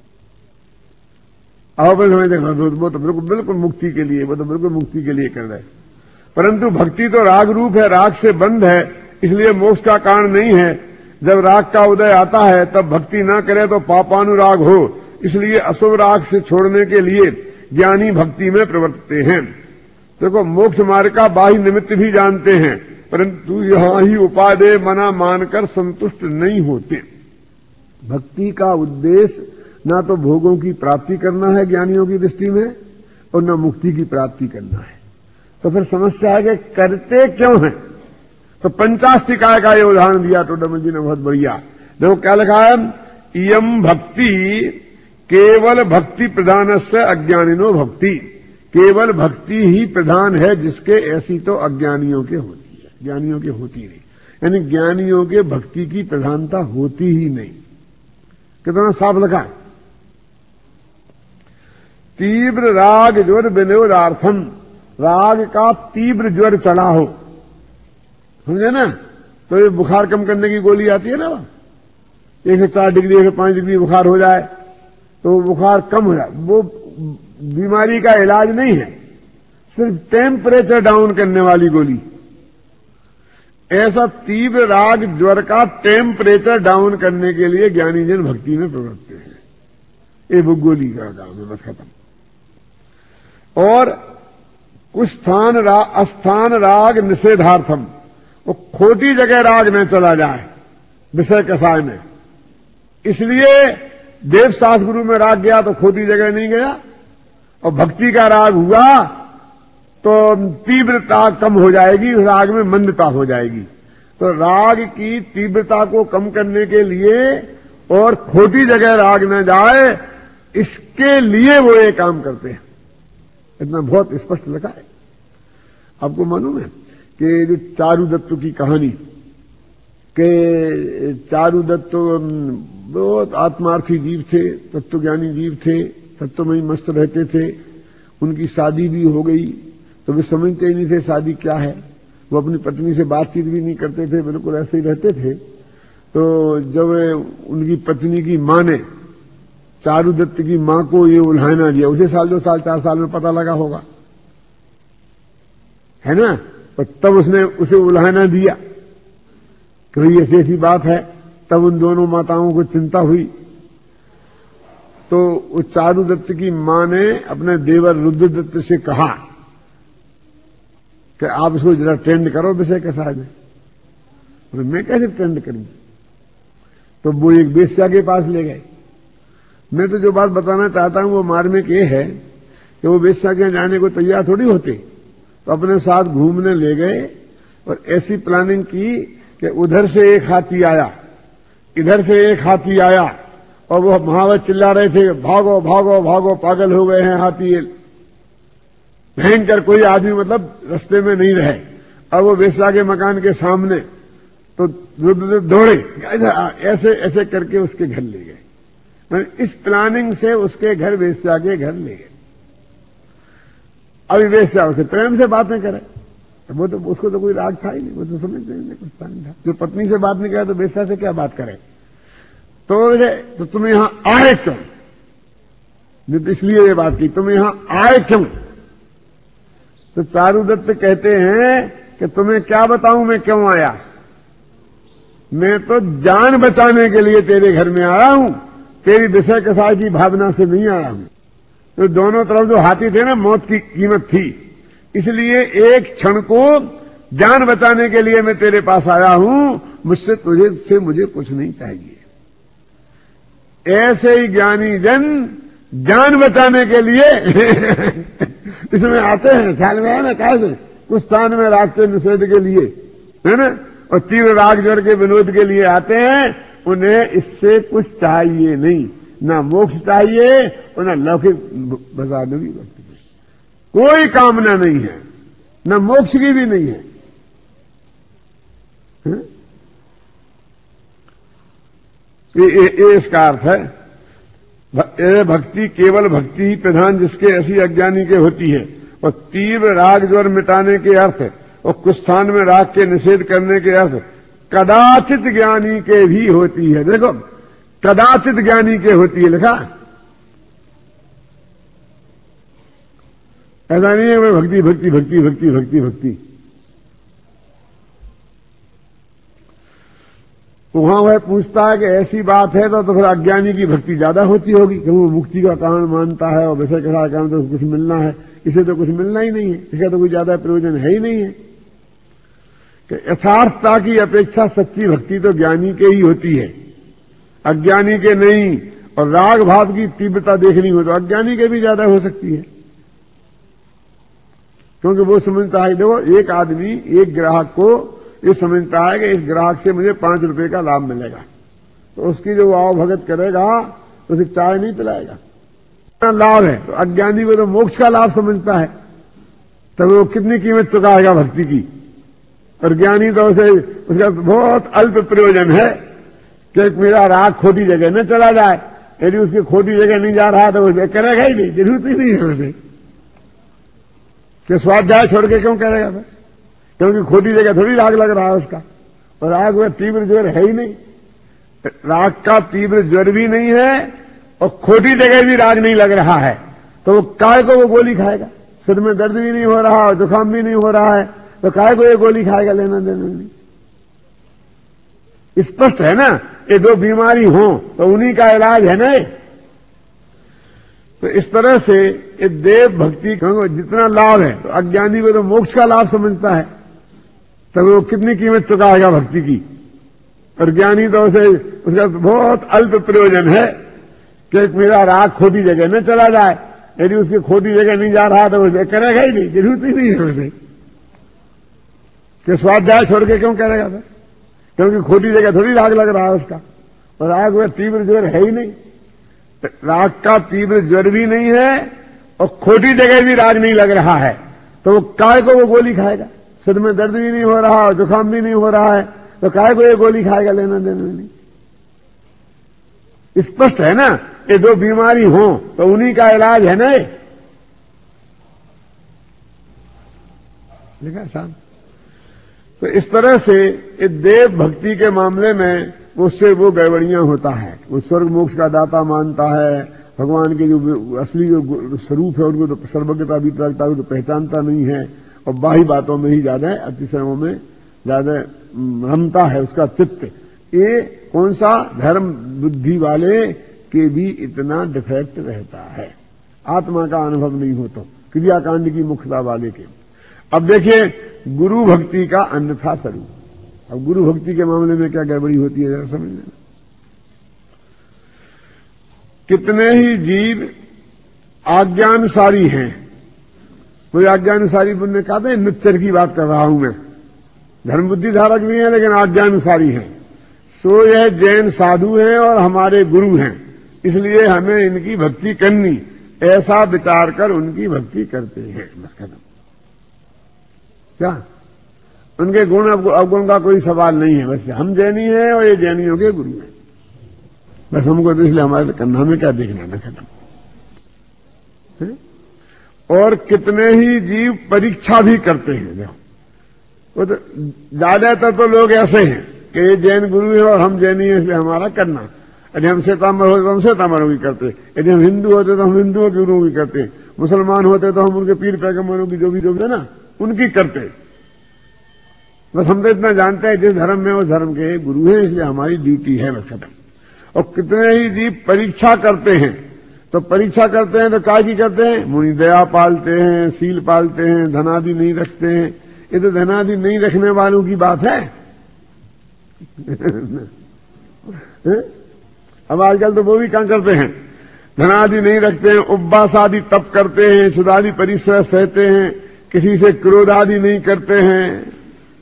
आओ बस हमें देखना, वो तो बिल्कुल मुक्ति के लिए, वो तो बिल्कुल मुक्ति के लिए कर रहे हैं। परंतु भक्ति तो राग रूप है, राग से बंद है, इसलिए मोक्ष का कारण नहीं है। जब राग का उदय आता है तब भक्ति ना करे तो पापानुराग हो, इसलिए अशुभ राग से छोड़ने के लिए ज्ञानी भक्ति में प्रवर्तते हैं। देखो, मोक्ष मार्ग का बाह्य निमित्त भी जानते हैं, परंतु यहां ही उपादेय मना मानकर संतुष्ट नहीं होते। भक्ति का उद्देश्य ना तो भोगों की प्राप्ति करना है ज्ञानियों की दृष्टि में, और न मुक्ति की प्राप्ति करना है। तो फिर समस्या है कि करते क्यों हैं? तो पंचास्तिकाय का ये उदाहरण दिया टोडरमल जी ने, बहुत बढ़िया। देखो क्या लिखा है, इयम भक्ति केवल भक्ति प्रधान से अज्ञानिनो भक्ति, केवल भक्ति ही प्रधान है जिसके, ऐसी तो अज्ञानियों के होती है, ज्ञानियों के होती नहीं। यानी ज्ञानियों के भक्ति की प्रधानता होती ही नहीं। कितना साफ लिखा है, तीव्र राग ज्वर विनोदार्थम, राग का तीव्र ज्वर चढ़ा हो, समझे ना, तो ये बुखार कम करने की गोली आती है ना, 104 डिग्री 105 डिग्री बुखार हो जाए तो बुखार कम हो जाए, वो बीमारी का इलाज नहीं है, सिर्फ टेम्परेचर डाउन करने वाली गोली। ऐसा तीव्र राग ज्वर का टेम्परेचर डाउन करने के लिए ज्ञानी जन भक्ति में प्रवृत्त हैं। ये वो गोली का काम है, बस खत्म। और कुछ अस्थान राग निषेधार्थम, वो खोटी जगह राग न चला जाए विषय कसाय में, इसलिए देवशास्त्र गुरु में राग गया तो खोटी जगह नहीं गया, और भक्ति का राग हुआ तो तीव्रता कम हो जाएगी, उस राग में मंदता हो जाएगी। तो राग की तीव्रता को कम करने के लिए और खोटी जगह राग न जाए, इसके लिए वो ये काम करते हैं। इतना बहुत स्पष्ट लिखा है। आपको मालूम है कि जो चारुदत्त की कहानी, के चारुदत्त बहुत आत्मार्थी जीव थे, तत्वज्ञानी जीव थे, तत्व में ही मस्त रहते थे। उनकी शादी भी हो गई तो वे समझते ही नहीं थे शादी क्या है। वो अपनी पत्नी से बातचीत भी नहीं करते थे, बिल्कुल ऐसे ही रहते थे। तो जब उनकी पत्नी की मां ने चारुदत्त की मां को ये उल्हाना दिया, उसे साल 2 साल 4 साल में पता लगा होगा, है ना, तो तब उसने उसे उल्हाना दिया कि भाई ऐसी ऐसी बात है। तब उन दोनों माताओं को चिंता हुई, तो उस चारुदत्त की मां ने अपने देवर रुद्रदत्त से कहा कि आप इसको जरा ट्रेंड करो विषय के साथ में। तो मैं कैसे ट्रेंड करूं? तो वो एक वेश्या के पास ले गए। मैं तो जो बात बताना चाहता हूं वो मार्मिक ये है कि वो वेश्या के जाने को तैयार थोड़ी होते, तो अपने साथ घूमने ले गए और ऐसी प्लानिंग की कि उधर से एक हाथी आया, इधर से एक हाथी आया, और वो महावत चिल्ला रहे थे, भागो भागो भागो, पागल हो गए हैं हाथी, भयंकर कोई आदमी मतलब रास्ते में नहीं रहे। अब वो वेश्या के मकान के सामने, तो दौड़े, ऐसे ऐसे करके उसके घर ले गए। इस प्लानिंग से उसके घर, वेश्या के घर ले गए। अभी वेश्या उसे प्रेम से बातें करे, वो तो उसको तो कोई राग था ही नहीं, वो तो समझते नहीं कुछ था। जो पत्नी से बात नहीं करे तो वेश्या से क्या बात करे? तो तुम यहां आए क्यों? इसलिए ये बात की, तुम यहां आए क्यों? तो चारुदत्त कहते हैं कि तुम्हें क्या बताऊं मैं क्यों आया? मैं तो जान बचाने के लिए तेरे घर में आया हूं, तेरी विषय कसाय की भावना से नहीं आया हूं। तो दोनों तरफ जो हाथी थे ना, मौत की कीमत थी, इसलिए एक क्षण को जान बचाने के लिए मैं तेरे पास आया हूं, मुझे कुछ नहीं चाहिए। ऐसे ही ज्ञानी जन जान बचाने के लिए इसमें आते हैं, ख्याल में है ना, कैसे कुछ स्थान में राग के निषेध के लिए, है ना, और तीव्र राग ज्वर के विनोद के लिए आते हैं। उन्हें इससे कुछ चाहिए नहीं, ना मोक्ष चाहिए और ना लौकिक बजादुरी भक्ति, कोई कामना नहीं है, ना मोक्ष की भी नहीं है। ये इसका अर्थ है। भक्ति केवल भक्ति ही प्रधान जिसके, ऐसी अज्ञानी के होती है। और तीव्र राग ज्वर मिटाने के अर्थ और कुछ स्थान में राग के निषेध करने के अर्थ कदाचित ज्ञानी के भी होती है। देखो, कदाचित ज्ञानी के होती है लिखा, ऐसा नहीं है मैं भक्ति भक्ति भक्ति भक्ति भक्ति भक्ति। वहां वह पूछता है कि ऐसी बात है तो फिर अज्ञानी की भक्ति ज्यादा होती होगी, कि वो मुक्ति का कारण मानता है और विषय के कारण तो कुछ मिलना है, इसे तो कुछ मिलना ही नहीं है, इसका तो कोई ज्यादा प्रयोजन है ही नहीं है। कि यथार्थता की अपेक्षा सच्ची भक्ति तो ज्ञानी के ही होती है, अज्ञानी के नहीं। और राग भाव की तीव्रता देखनी हो तो अज्ञानी के भी ज्यादा हो सकती है, क्योंकि वो समझता है, देखो एक आदमी एक ग्राहक को ये समझता है कि इस ग्राहक से मुझे 5 रुपए का लाभ मिलेगा, तो उसकी जो आओ भगत करेगा तो उसे चाय नहीं पिलाएगा। लाभ है तो अज्ञानी को तो मोक्ष का लाभ समझता है, तब वो कितनी कीमत चुकाएगा भक्ति की। और ज्ञानी तो उसे उसका बहुत अल्प प्रयोजन है कि मेरा राग खोटी जगह न चला जाए। यदि उसकी खोटी जगह नहीं जा रहा तो उसे करेगा ही नहीं, जरूरत ही नहीं है उसे कि स्वाध्याय छोड़ के क्यों करेगा फिर, क्योंकि खोटी जगह थोड़ी राग लग रहा है उसका। और राग में तीव्र ज्वर है ही नहीं, राग का तीव्र ज्वर भी नहीं है और खोटी जगह भी राग नहीं लग रहा है, तो वो काय को वो गोली खाएगा। सिर में दर्द भी नहीं हो रहा और जुकाम भी नहीं हो रहा है, तो काय को ये गोली खाएगा, लेना देना नहीं। स्पष्ट है ना, ये दो बीमारी हो तो उन्हीं का इलाज है ना। तो इस तरह से ये देव भक्ति का जितना लाभ है, तो अज्ञानी को तो मोक्ष का लाभ समझता है, तब वो कितनी कीमत चुकाएगा भक्ति की। और ज्ञानी तो उसे उसका बहुत अल्प प्रयोजन है कि मेरा राग खोटी जगह न चला जाए। यदि उसकी खोटी जगह नहीं जा रहा तो उसे करेगा ही नहीं, जरूरत ही नहीं है उसे कि स्वाध्याय छोड़ के क्यों करेगा फिर, क्योंकि खोटी जगह थोड़ी राग लग रहा है उसका। और राग में तीव्र ज्वर है ही नहीं, राग का तीव्र ज्वर भी नहीं है और खोटी जगह भी राग नहीं लग रहा है, तो वो काय को वो गोली खाएगा। सिर में दर्द भी नहीं हो रहा और जुकाम भी नहीं हो रहा है, तो काय को ये गोली खाएगा, लेना देना नहीं। स्पष्ट है ना, ये दो बीमारी हो तो उन्हीं का इलाज है ना। लिखा साहब। तो इस तरह से ये देव भक्ति के मामले में उससे वो गड़बड़ियां होता है। वो स्वर्ग मोक्ष का दाता मानता है, भगवान के जो असली जो स्वरूप है उनको तो सर्वज्ञता वितरकता को तो पहचानता नहीं है, और बाही बातों में ही ज्यादा अतिशयों में ज्यादा रमता है उसका चित्त। ये कौन सा धर्म बुद्धि वाले के भी इतना डिफेक्ट रहता है, आत्मा का अनुभव नहीं हो तो क्रियाकांड की मुख्यता वाले के। अब देखिए गुरु भक्ति का अन्यथा स्वरूप। अब गुरु भक्ति के मामले में क्या गड़बड़ी होती है जरा समझ लेना। कितने ही जीव आज्ञानुसारी हैं, कोई आज्ञानुसारी बुनने कहा था, निश्चर की बात कर रहा हूं मैं, धर्म बुद्धि धारक भी हैं लेकिन आज्ञानुसारी हैं। सो यह जैन साधु हैं और हमारे गुरु हैं, इसलिए हमें इनकी भक्ति करनी, ऐसा विचार कर उनकी भक्ति करते हैं। बस खत्म। क्या उनके गुण अवगुण का कोई सवाल नहीं है, बस हम जैनी हैं और ये जैनियों के गुरु हैं, बस हमको तो इसलिए हमारे कन्हा में क्या देखना ना, खत्म। और कितने ही जीव परीक्षा भी करते हैं। देखो वो तो ज्यादातर तो लोग ऐसे हैं कि ये जैन गुरु है और हम जैनी हैं इसलिए हमारा करना। यदि हम श्वेतांबर होते तो हम श्वेतांबरों की करते, यदि हम हिंदू होते तो हम हिंदुओं के गुरुओं की करते, मुसलमान होते तो हम उनके पीर पैगंबरों की जो भी है ना उनकी करते। बस हम तो इतना जानते हैं जिस धर्म में वो धर्म के गुरु हैं, इसलिए हमारी ड्यूटी है, बस खत्म। और कितने ही जीव परीक्षा करते हैं, तो परीक्षा करते हैं तो काय की करते हैं, मुनि दया पालते हैं, सील पालते हैं, धनादि नहीं रखते हैं। ये तो धनादि नहीं रखने वालों की बात है। अब आजकल तो वो भी क्या करते हैं, धनादि नहीं रखते हैं, उपवास आदि तप करते हैं, सुधादि परिश्रम सहते हैं, किसी से क्रोध आदि नहीं करते हैं,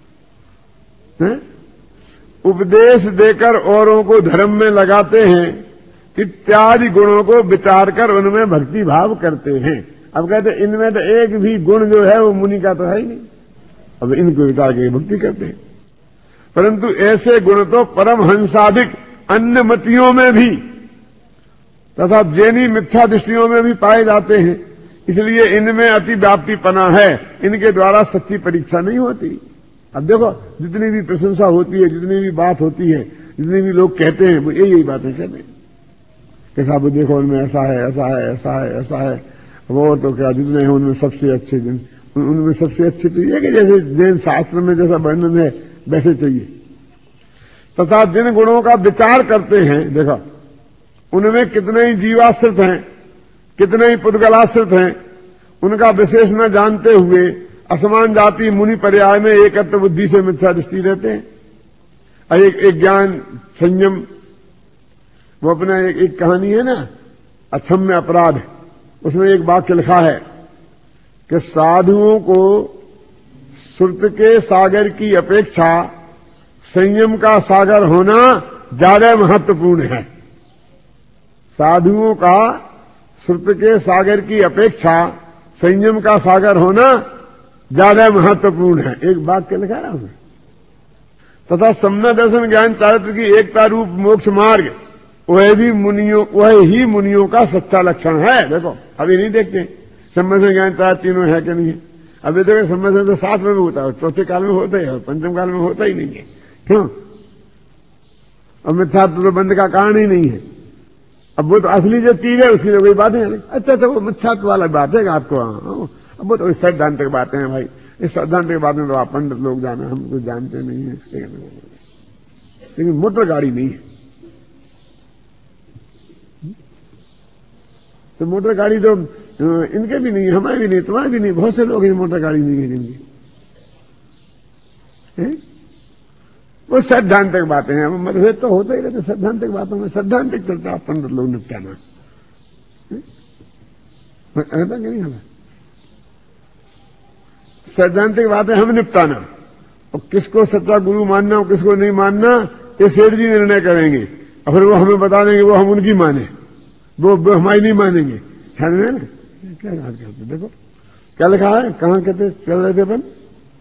उपदेश देकर औरों को धर्म में लगाते हैं, इत्यादि गुणों को विचार कर उनमें भक्ति भाव करते हैं। अब कहते इनमें तो एक भी गुण जो है वो मुनि का तो है ही नहीं, अब इनको विचार करके भक्ति करते हैं। परंतु ऐसे गुण तो परमहंसादिक अन्य मतियों में भी तथा जैनी मिथ्या दृष्टियों में भी पाए जाते हैं, इसलिए इनमें अति व्याप्तिपना है, इनके द्वारा सच्ची परीक्षा नहीं होती। अब देखो जितनी भी प्रशंसा होती है, जितनी भी बात होती है, जितने भी लोग कहते हैं वो यही बातें कहते हैं कि साहब देखो उनमें ऐसा है, ऐसा है, ऐसा है, ऐसा है, वो तो क्या जितने हैं उनमें सबसे अच्छे दिन, उनमें सबसे अच्छे तो ये कि जैसे जैन शास्त्र में जैसा वर्णन है वैसे चाहिए। तथा जिन गुणों का विचार करते हैं, देखो उनमें कितने ही जीवाश्रित हैं, कितने ही पुद्गलाश्रित हैं, उनका विशेष न जानते हुए असमान जाति मुनि पर्याय में एकत्व बुद्धि से मिथ्या दृष्टि रहते हैं। और एक ज्ञान संयम, वो अपना एक कहानी है ना अक्षम्य अपराध, उसमें एक वाक्य लिखा है कि साधुओं को श्रुत के सागर की अपेक्षा संयम का सागर होना ज्यादा महत्वपूर्ण है। साधुओं का श्रुत के सागर की अपेक्षा संयम का सागर होना ज्यादा महत्वपूर्ण है। एक वाक्य लिखा है उसमें, तथा सम्यक दर्शन ज्ञान चारित्र की एकता रूप मोक्ष मार्ग वह ही मुनियों का सच्चा लक्षण है। देखो अभी नहीं देखते सम्यक दर्शन ज्ञान चारित्र तीनों है कि नहीं है। अभी देखो सम्यक दर्शन तो 7 में भी होता है, चौथे काल में होता ही है, पंचम काल में होता ही नहीं है। क्यों? और मिथ्यात्व तो बंद का कारण ही नहीं है। अब वो तो असली जो चीज है उसकी तो कोई बात नहीं। अच्छा अच्छा वो मिथ्यात्व वाला बात है आपको। अब वो तो सैद्धांतिक बातें हैं भाई। इस सैद्धांतिक बात में तो आप पंडित लोग जाने, हम कुछ जानते नहीं है। लेकिन मोटर गाड़ी नहीं है तो मोटर गाड़ी तो इनके भी नहीं, हमारे भी नहीं, तुम्हारे भी नहीं, बहुत से लोग मोटर गाड़ी नहीं है जिनकी। वो सैद्धांतिक बातें हैं। मतभेद तो होता ही रहते सैद्धांतिक बातों में। सैद्धांतिक चलता आप पंडित लोग निपटाना रहता कि नहीं हमें। सैद्धांतिक बातें हम निपटाना और किसको सच्चा गुरु मानना और किसको नहीं मानना ये सेठ जी निर्णय करेंगे और फिर वो हमें बता देंगे वो हम उनकी माने, वो हमारी नहीं मानेंगे। ख्याल में ना क्या बात करते। देखो क्या लिखा है, कहां कहते चल रहे थे अपन।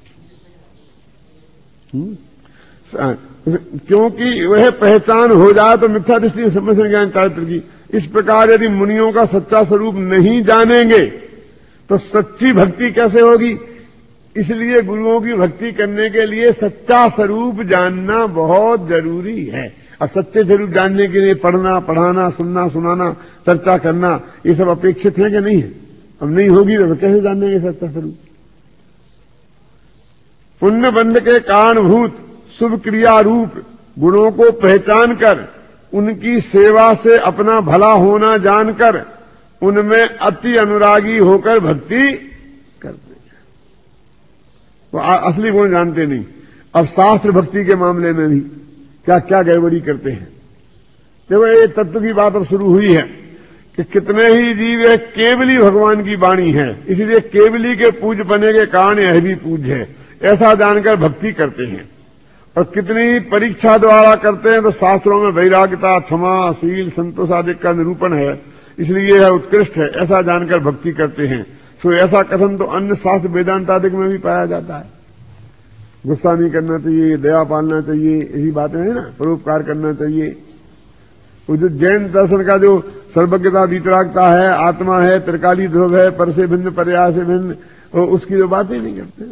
क्योंकि वह पहचान हो जाए तो मिथ्या दृष्टि सम्यक ज्ञान चारित्र की। इस प्रकार यदि मुनियों का सच्चा स्वरूप नहीं जानेंगे तो सच्ची भक्ति कैसे होगी। इसलिए गुरुओं की भक्ति करने के लिए सच्चा स्वरूप जानना बहुत जरूरी है। और सच्चे स्वरूप जानने के लिए पढ़ना, पढ़ाना, सुनना, सुनाना, चर्चा करना ये सब अपेक्षित है कि नहीं है। अब नहीं होगी तो कैसे जानेंगे सच्चा स्वरूप। पुण्य बंध के कारणभूत शुभ क्रिया रूप गुणों को पहचान कर उनकी सेवा से अपना भला होना जानकर उनमें अति अनुरागी होकर भक्ति करते हैं। तो असली गुण जानते नहीं। अब शास्त्र भक्ति के मामले में भी क्या क्या गड़बड़ी करते हैं। देखो ये तत्व की बात अब शुरू हुई है कि कितने ही जीव है केवली भगवान की वाणी है, इसलिए केवली के पूज बने के कारण यह भी पूज है ऐसा जानकर भक्ति करते हैं। और कितनी परीक्षा द्वारा करते हैं तो शास्त्रों में वैराग्यता, क्षमा, शील, संतोष आदि का निरूपण है, इसलिए यह उत्कृष्ट है ऐसा जानकर भक्ति करते हैं। तो ऐसा कथन तो अन्य शास्त्र वेदांत आदि में भी पाया जाता है। गुस्सा नहीं करना चाहिए, दया पालना चाहिए, यही बातें हैं ना, परोपकार करना चाहिए। वो जो जैन दर्शन का जो सर्वज्ञता, वीतरागता है, आत्मा है, त्रिकाली ध्रुव है, पर से भिन्न पर्याय से भिन्न, उसकी जो बातें नहीं करते।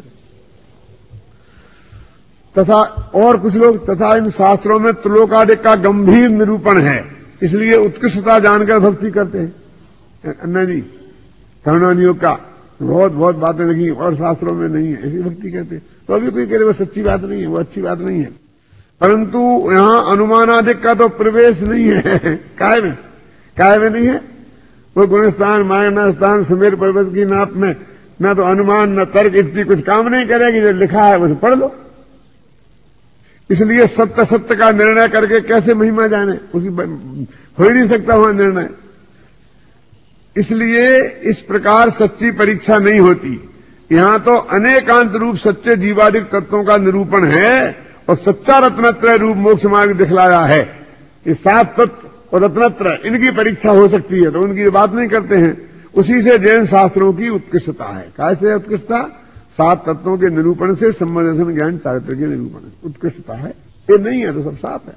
तथा और कुछ लोग तथा इन शास्त्रों में त्रिलोकादिक का गंभीर निरूपण है, इसलिए उत्कृष्टता जानकर भक्ति करते हैं। अन्ना जी करुणानियोग का बहुत बहुत बातें लगी और शास्त्रों में नहीं है, ऐसी भक्ति करते हैं। तो अभी कोई कह रहे वो सच्ची बात नहीं है, वो अच्छी बात नहीं है, परंतु यहां अनुमानादिक का तो प्रवेश नहीं है। काय में नहीं है। वो गुणस्थान, मायना स्थान, सुमेर पर्वत की नाप में न तो अनुमान न तर्क इतनी कुछ काम नहीं करेगी। जो लिखा है उसे पढ़ लो। इसलिए सत्य सत्य का निर्णय करके कैसे महिमा जाने, उसकी हो ही नहीं सकता वहां निर्णय। इसलिए इस प्रकार सच्ची परीक्षा नहीं होती। यहां तो अनेकांत रूप सच्चे जीवादिक तत्वों का निरूपण है और सच्चा रत्नत्रय रूप मोक्ष मार्ग दिखलाया है। ये 7 तत्व और रत्नत्रय इनकी परीक्षा हो सकती है तो उनकी बात नहीं करते हैं। उसी से जैन शास्त्रों की उत्कृष्टता है। कैसे उत्कृष्टता? 7 तत्वों के निरूपण से सम्यक ज्ञान चारित्र के निरूपण उत्कृष्टता है। ये नहीं है तो सब साफ है।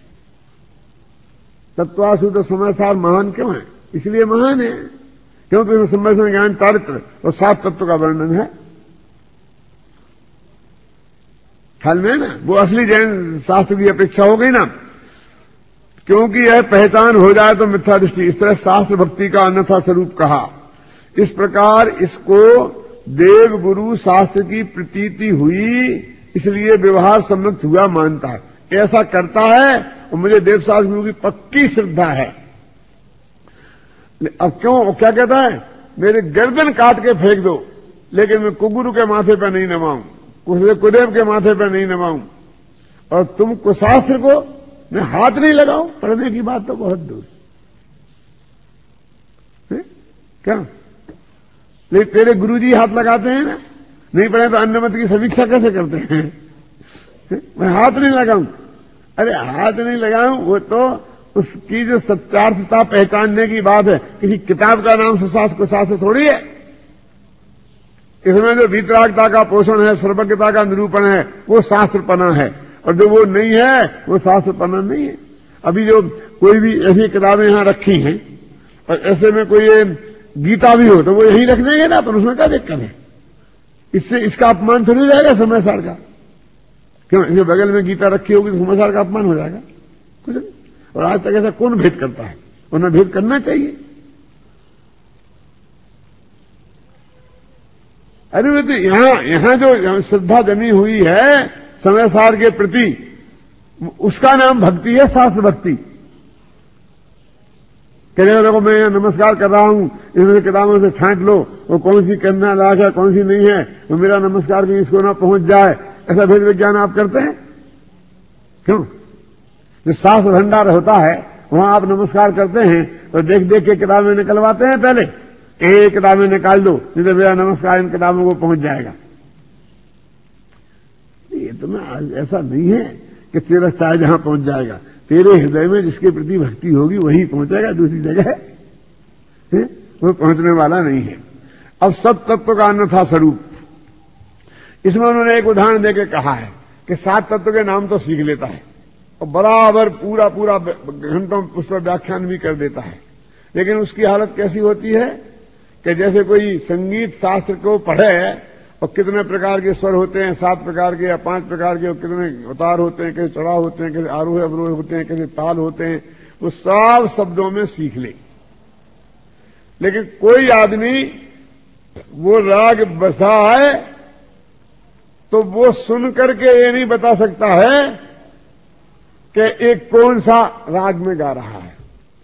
तत्वासु तो समाचार महान क्यों है? इसलिए महान है क्योंकि उसमें सम्यक ज्ञान चारित्र और 7 तत्व का वर्णन है। ख्याल में ना, वो असली जैन शास्त्र की अपेक्षा हो गई ना, क्योंकि यह पहचान हो जाए तो मिथ्या दृष्टि। इस तरह शास्त्र भक्ति का अन्यथा स्वरूप कहा। इस प्रकार इसको देव गुरु शास्त्र की प्रतीति हुई, इसलिए व्यवहार सम्मत हुआ मानता है, ऐसा करता है और मुझे देव शास्त्र गुरु की पक्की श्रद्धा है। अब क्यों क्या कहता है? मेरे गर्दन काट के फेंक दो लेकिन मैं कुगुरु के माथे पर नहीं नमाऊं, कुदेव के माथे पर नहीं नमाऊं, और तुम कुशास्त्र को मैं हाथ नहीं लगाऊं, पढ़ने की बात तो बहुत दूर है। क्या लेकिन तेरे गुरुजी हाथ लगाते हैं ना, नहीं पढ़े तो अन्न मत की समीक्षा कैसे करते हैं? मैं हाथ नहीं लगाऊं। अरे हाथ नहीं लगाऊं, वो तो उसकी जो सत्यार्थता पहचानने की बात है। किसी किताब का नाम सुशास्त्र कुशास्त्र थोड़ी है। इसमें जो वीतरागता का पोषण है, सर्वज्ञता का निरूपण है, वो शास्त्रपना है, और जो वो नहीं है वो शास्त्रपना नहीं है। अभी जो कोई भी ऐसी किताबें यहां रखी हैं और ऐसे में कोई ये गीता भी हो तो वो यही रख देंगे ना, पर उसमें क्या दिक्कत है? इससे इसका अपमान थोड़ी जाएगा समय सार का। क्यों? इसके बगल में गीता रखी होगी तो समय सार का अपमान हो जाएगा? कुछ नहीं। और आज तक ऐसा कौन भेद करता है? उन्हें भेद करना चाहिए। अरे वो तो यहां जो श्रद्धा जमी हुई है समय सार के प्रति, उसका नाम भक्ति है, शास्त्र भक्ति। कहने देखो मैं नमस्कार कर रहा हूं, इन्होंने किताबों से छांट लो वो कौन सी करना लायक है कौन सी नहीं है, वो मेरा नमस्कार भी इसको ना पहुंच जाए, ऐसा भेद विज्ञान आप करते हैं? क्यों? जो शास्त्र भंडार होता है वहां आप नमस्कार करते हैं तो देख देख के किताबें निकलवाते हैं। पहले एक किताबें निकाल दो, नहीं तो मेरा नमस्कार इन किताबों को पहुंच जाएगा। ये तो मैं ऐसा नहीं है कि तेरा चाहे जहां पहुंच जाएगा, तेरे हृदय में जिसके प्रति भक्ति होगी वही पहुंचेगा, दूसरी जगह वो पहुंचने वाला नहीं है। अब सब तत्व का अन्यथा स्वरूप, इसमें उन्होंने एक उदाहरण देकर कहा है कि 7 तत्व के नाम तो सीख लेता है और बराबर पूरा पूरा घंटों उस पर व्याख्यान भी कर देता है, लेकिन उसकी हालत कैसी होती है कि जैसे कोई संगीत शास्त्र को पढ़े और कितने प्रकार के स्वर होते हैं, 7 प्रकार के या 5 प्रकार के, और कितने उतार होते हैं, कैसे चढ़ाव होते हैं, कैसे आरोह अवरोह होते हैं, कैसे ताल होते हैं, वो सब शब्दों में सीख ले। लेकिन कोई आदमी वो राग बसा है तो वो सुन करके ये नहीं बता सकता है कि एक कौन सा राग में गा रहा है,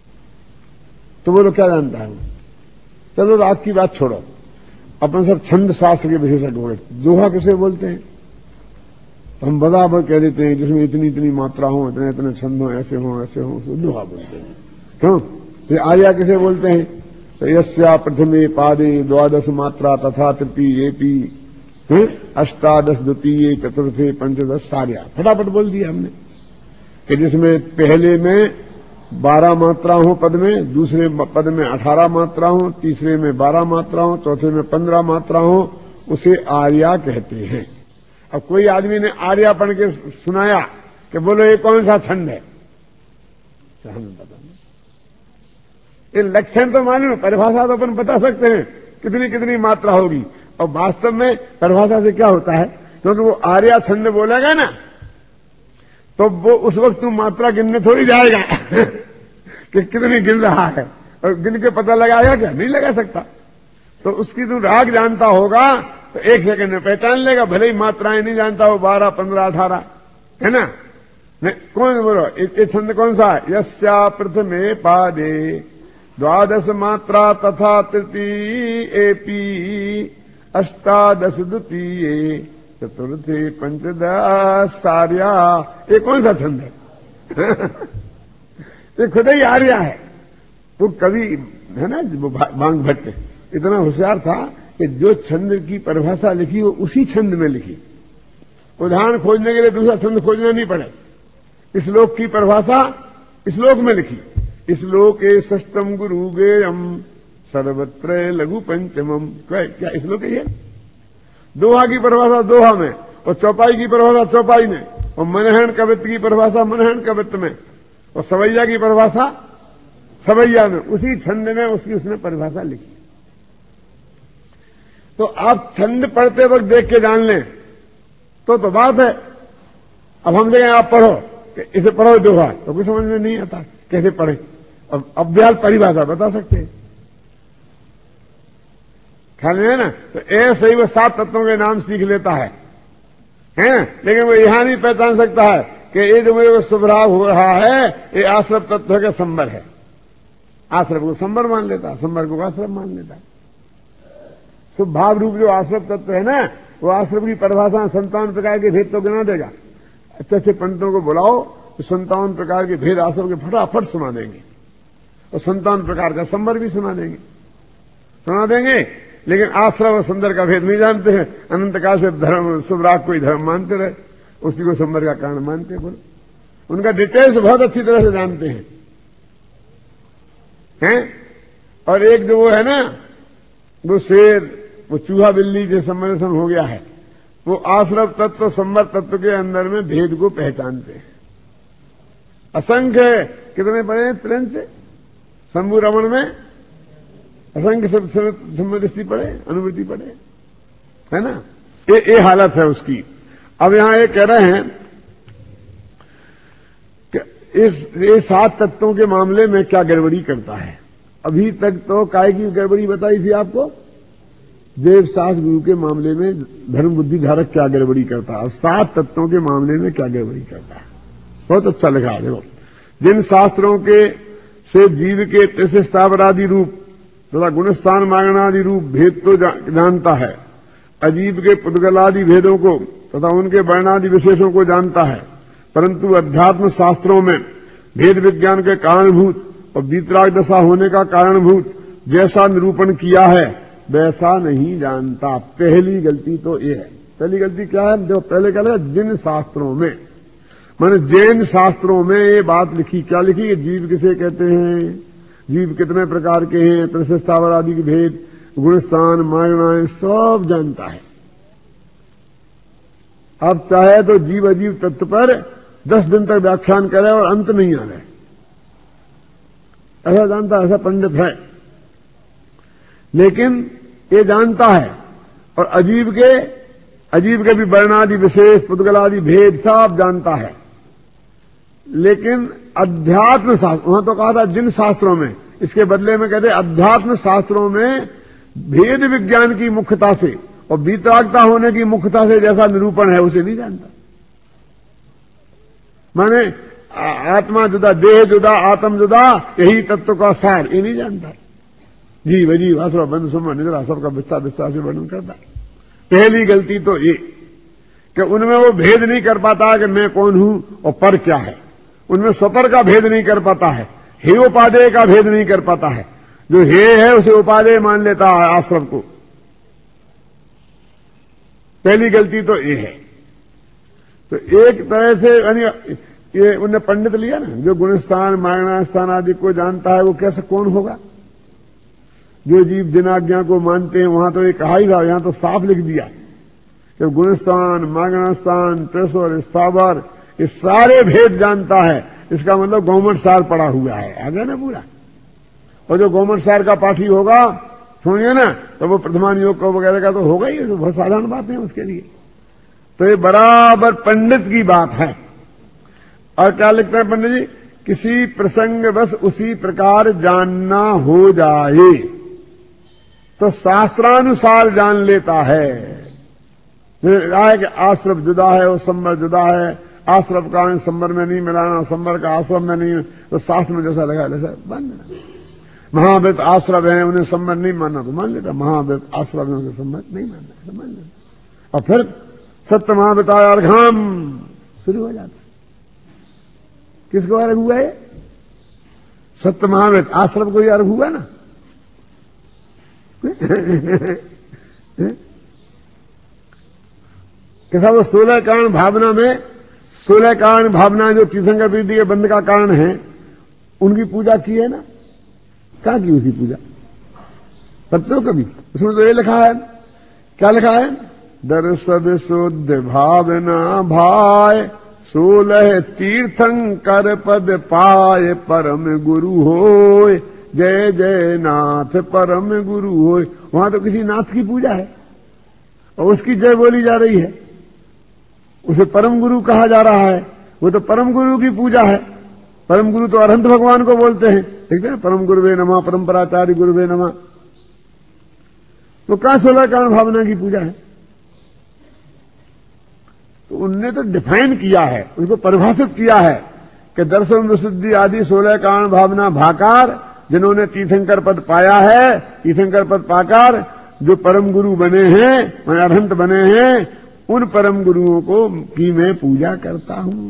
तो वो लोग क्या जानता है? चलो राग की बात छोड़ो, अपन सब छंद शास्त्र के विशेषज्ञ हो गए। दोहा किसे बोलते हैं? तो हम बराबर कह देते हैं जिसमें इतनी इतनी मात्रा हो, इतने इतने छंद हो, ऐसे हो ऐसे हो, तो दोहा बोलते हैं। क्यों? तो आर्या किसे बोलते हैं? तो यस्या प्रथमे पादे 12 मात्रा तथा तृतीय एपी अष्टादश द्वितीय चतुर्थे पंचदश सार्या। फटाफट बोल दिया हमने कि जिसमें पहले में 12 मात्रा हो पद में, दूसरे पद में 18 मात्रा हो, तीसरे में 12 मात्रा हो, चौथे में 15 मात्रा हो, उसे आर्या कहते हैं। अब कोई आदमी ने आर्या पढ़ के सुनाया कि बोलो ये कौन सा छंद है, तो हमें पता नहीं। ये लक्षण तो मालूम, परिभाषा तो अपन बता सकते हैं कितनी कितनी मात्रा होगी, और वास्तव में परिभाषा से क्या होता है, क्योंकि वो आर्या छंद बोलेगा ना तो वो उस वक्त तू मात्रा गिनने थोड़ी जाएगा कि कितनी गिन रहा है, और गिन के पता लगाएगा क्या? नहीं लगा सकता। तो उसकी तू राग जानता होगा तो 1 सेकंड में पहचान लेगा, भले ही मात्राएं नहीं जानता हो, 12, 15, 18 है ना। कौन बोलो ये छंद कौन सा है? यस्या प्रथमे पादे 12 मात्रा तथा तृतीय एपी अष्टादश द्वितीय चतुर्थे पंचदश सार्या। ये कौन सा छंद है? ये खुद ही आर्या है। वो कवि है ना, वो बांग भट्ट इतना होशियार था कि जो छंद की परिभाषा लिखी वो उसी छंद में लिखी। उदाहरण खोजने के लिए दूसरा छंद खोजना नहीं पड़े, श्लोक की परिभाषा श्लोक में लिखी। श्लोके षष्टम गुरु गेयम सर्वत्र लघु पंचमम। क्या श्लोक है ये? दोहा की परिभाषा दोहा में, और चौपाई की परिभाषा चौपाई में, और मनहन कवित्व की परिभाषा मनहन कवित्व में, और सवैया की परिभाषा सवैया में, उसी छंद में उसकी उसने परिभाषा लिखी। तो आप छंद पढ़ते वक्त देख के जान लें तो बात है। अब हम देखें आप पढ़ो, इसे पढ़ो दोहा, तो कुछ समझ में नहीं आता कैसे पढ़े। अब अभ्यास परिभाषा बता सकते हैं, ख्याल में है ना। तो ऐसे ही वो 7 तत्वों के नाम सीख लेता है, लेकिन वो यहां नहीं पहचान सकता है कि ये जो मेरे को शुभराग हो रहा है ये आश्रम तत्व का संबर है। आश्रम को संबर मान लेता है, संबर को आश्रम मान लेता है। शुभ भाव रूप जो आश्रम तत्व है ना, वो आश्रम की परिभाषा 57 प्रकार के भेद तो गिना देगा। अच्छे अच्छे पंडितों को बुलाओ तो 57 प्रकार के भेद आश्रम के फटाफट सुना देंगे, और 57 प्रकार का संबर भी सुना देंगे। लेकिन आश्रम और सुंदर का भेद नहीं जानते हैं। अनंत काल से धर्म शुभराग कोई धर्म मानते रहे, उसी को सुंदर का कारण मानते हैं। बोलो, उनका डिटेल्स बहुत अच्छी तरह से जानते हैं। और एक जो वो है ना, वो शेर, वो चूहा बिल्ली जो सम्मेलन हो गया है, वो आश्रम तत्व संवर तत्व के अंदर में भेद को पहचानते हैं। असंख्य कितने पढ़े प्रेम से शंभु रमण में, असंख्य सम्मदृष्टि पढ़े, अनुवृत्ति पढ़े, है ना। ये हालत है उसकी। अब यहां ये कह रहे हैं कि ये 7 तत्वों के मामले में क्या गड़बड़ी करता है। अभी तक तो काय की गड़बड़ी बताई थी आपको, देव शास्त्र गुरु के मामले में धर्म बुद्धि धारक क्या गड़बड़ी करता है, और 7 तत्वों के मामले में क्या गड़बड़ी करता है। बहुत अच्छा लिखा है। देखो, जिन शास्त्रों के से जीव के त्रिशिष्टावरादि रूप तथा गुणस्थान मागणादि रूप भेद तो जानता है, अजीब के पुद्गलादि भेदों को तथा उनके वर्णादि विशेषों को जानता है, परंतु अध्यात्म शास्त्रों में भेद विज्ञान के कारणभूत और वीतराग दशा होने का कारणभूत जैसा निरूपण किया है वैसा नहीं जानता। पहली गलती तो ये है। पहली गलती क्या है? जो पहले कह रहे जिन शास्त्रों में, माने जैन शास्त्रों में ये बात लिखी, क्या लिखी कि जीव किसे कहते हैं, जीव कितने प्रकार के हैं, त्रिशिष्टावर आदि के भेद, गुणस्थान मागणाएं सब जानता है। अब चाहे तो जीव अजीव तत्व पर 10 दिन तक व्याख्यान करे और अंत नहीं आ रहे, ऐसा जानता है, ऐसा पंडित है। लेकिन ये जानता है, और अजीब के भी वर्णादि विशेष पुद्गलादि भेद सब जानता है। लेकिन अध्यात्म शास्त्र, वहां तो कहा था जिन शास्त्रों में, इसके बदले में कहते अध्यात्म शास्त्रों में भेद विज्ञान की मुख्यता से और वीतरागता होने की मुख्यता से जैसा निरूपण है उसे नहीं जानता। माने आत्मा जुदा, देह जुदा, आत्म जुदा, यही तत्व का सार, ये नहीं जानता। जीव अजीव आसुर बंध सुमन निद्रा सबका विस्तार विस्तार से वर्णन करता है। पहली गलती तो ये कि उनमें वो भेद नहीं कर पाता कि मैं कौन हूं और पर क्या है। उनमें स्वपर का भेद नहीं कर पाता है, हे उपादेय का भेद नहीं कर पाता है। जो हे है उसे उपादेय मान लेता है आश्रम को। पहली गलती तो ये है। तो एक तरह से यानी ये उन्हें पंडित लिया ना, जो गुणस्थान मागणा स्थान आदि को जानता है वो कैसे कौन होगा। जो जीव दिनाज्ञा को मानते हैं वहां तो ये कहा ही था, यहां तो साफ लिख दिया कि गुणस्थान मागणा स्थान त्रिस्वर स्थावर ये सारे भेद जानता है। इसका मतलब गौमठ सार पड़ा हुआ है, आ गया ना पूरा। और जो गौमठ सार का पाठी होगा सुनिए ना, तो वो प्रथमान योग को वगैरह का तो होगा ही, तो बहुत साधारण बात है उसके लिए। तो ये बराबर पंडित की बात है। और क्या लिखते हैं पंडित जी, किसी प्रसंग बस उसी प्रकार जानना हो जाए तो शास्त्रानुसार जान लेता है। कि आश्रम जुदा है और संवर जुदा है, आश्रम का संवर में नहीं मिलाना, संवर का आश्रम में नहीं, तो शास्त्र में जैसा लगा वैसा मान। महाव्रत आश्रम है, उन्हें संवर नहीं मानना तो मान लेता, महाव्रत आश्रम है उन्हें संवर नहीं मानना तो मान लेता। और फिर सत्य महाव्रता अर्घाम शुरू हो जाता। किसको अर्घ हुआ है? सत्य महाव्रत आश्रम को ही अर्घ हुआ ना। कैसा वो 16 कारण भावना में, 16 कारण भावना जो तीर्थंकर प्रीति के बंध का कारण है, उनकी पूजा की है ना। क्या की उसकी पूजा? पत्रों कभी उसमें तो ये लिखा है, क्या लिखा है? दर्शन शुद्ध भावना भाय 16 तीर्थंकर पद पाए परम गुरु होय, जय जय नाथ परम गुरु होय। वहां तो किसी नाथ की पूजा है और उसकी जय बोली जा रही है, उसे परम गुरु कहा जा रहा है। वो तो परम गुरु की पूजा है। परम गुरु तो अरहंत भगवान को बोलते हैं, ठीक है, परम गुरुवे नमः, परंपराचार्य गुरुवे नमः। तो कहां 16 कारण भावना की पूजा है? तो उनने तो डिफाइन किया है, उसको परिभाषित किया है कि दर्शन विशुद्धि आदि 16 कारण भावना भाकार जिन्होंने तीर्थंकर पद पाया है, तीर्थंकर पद पाकर जो परम गुरु बने हैं, मैं अरहंत बने हैं, उन परम गुरुओं को की मैं पूजा करता हूं।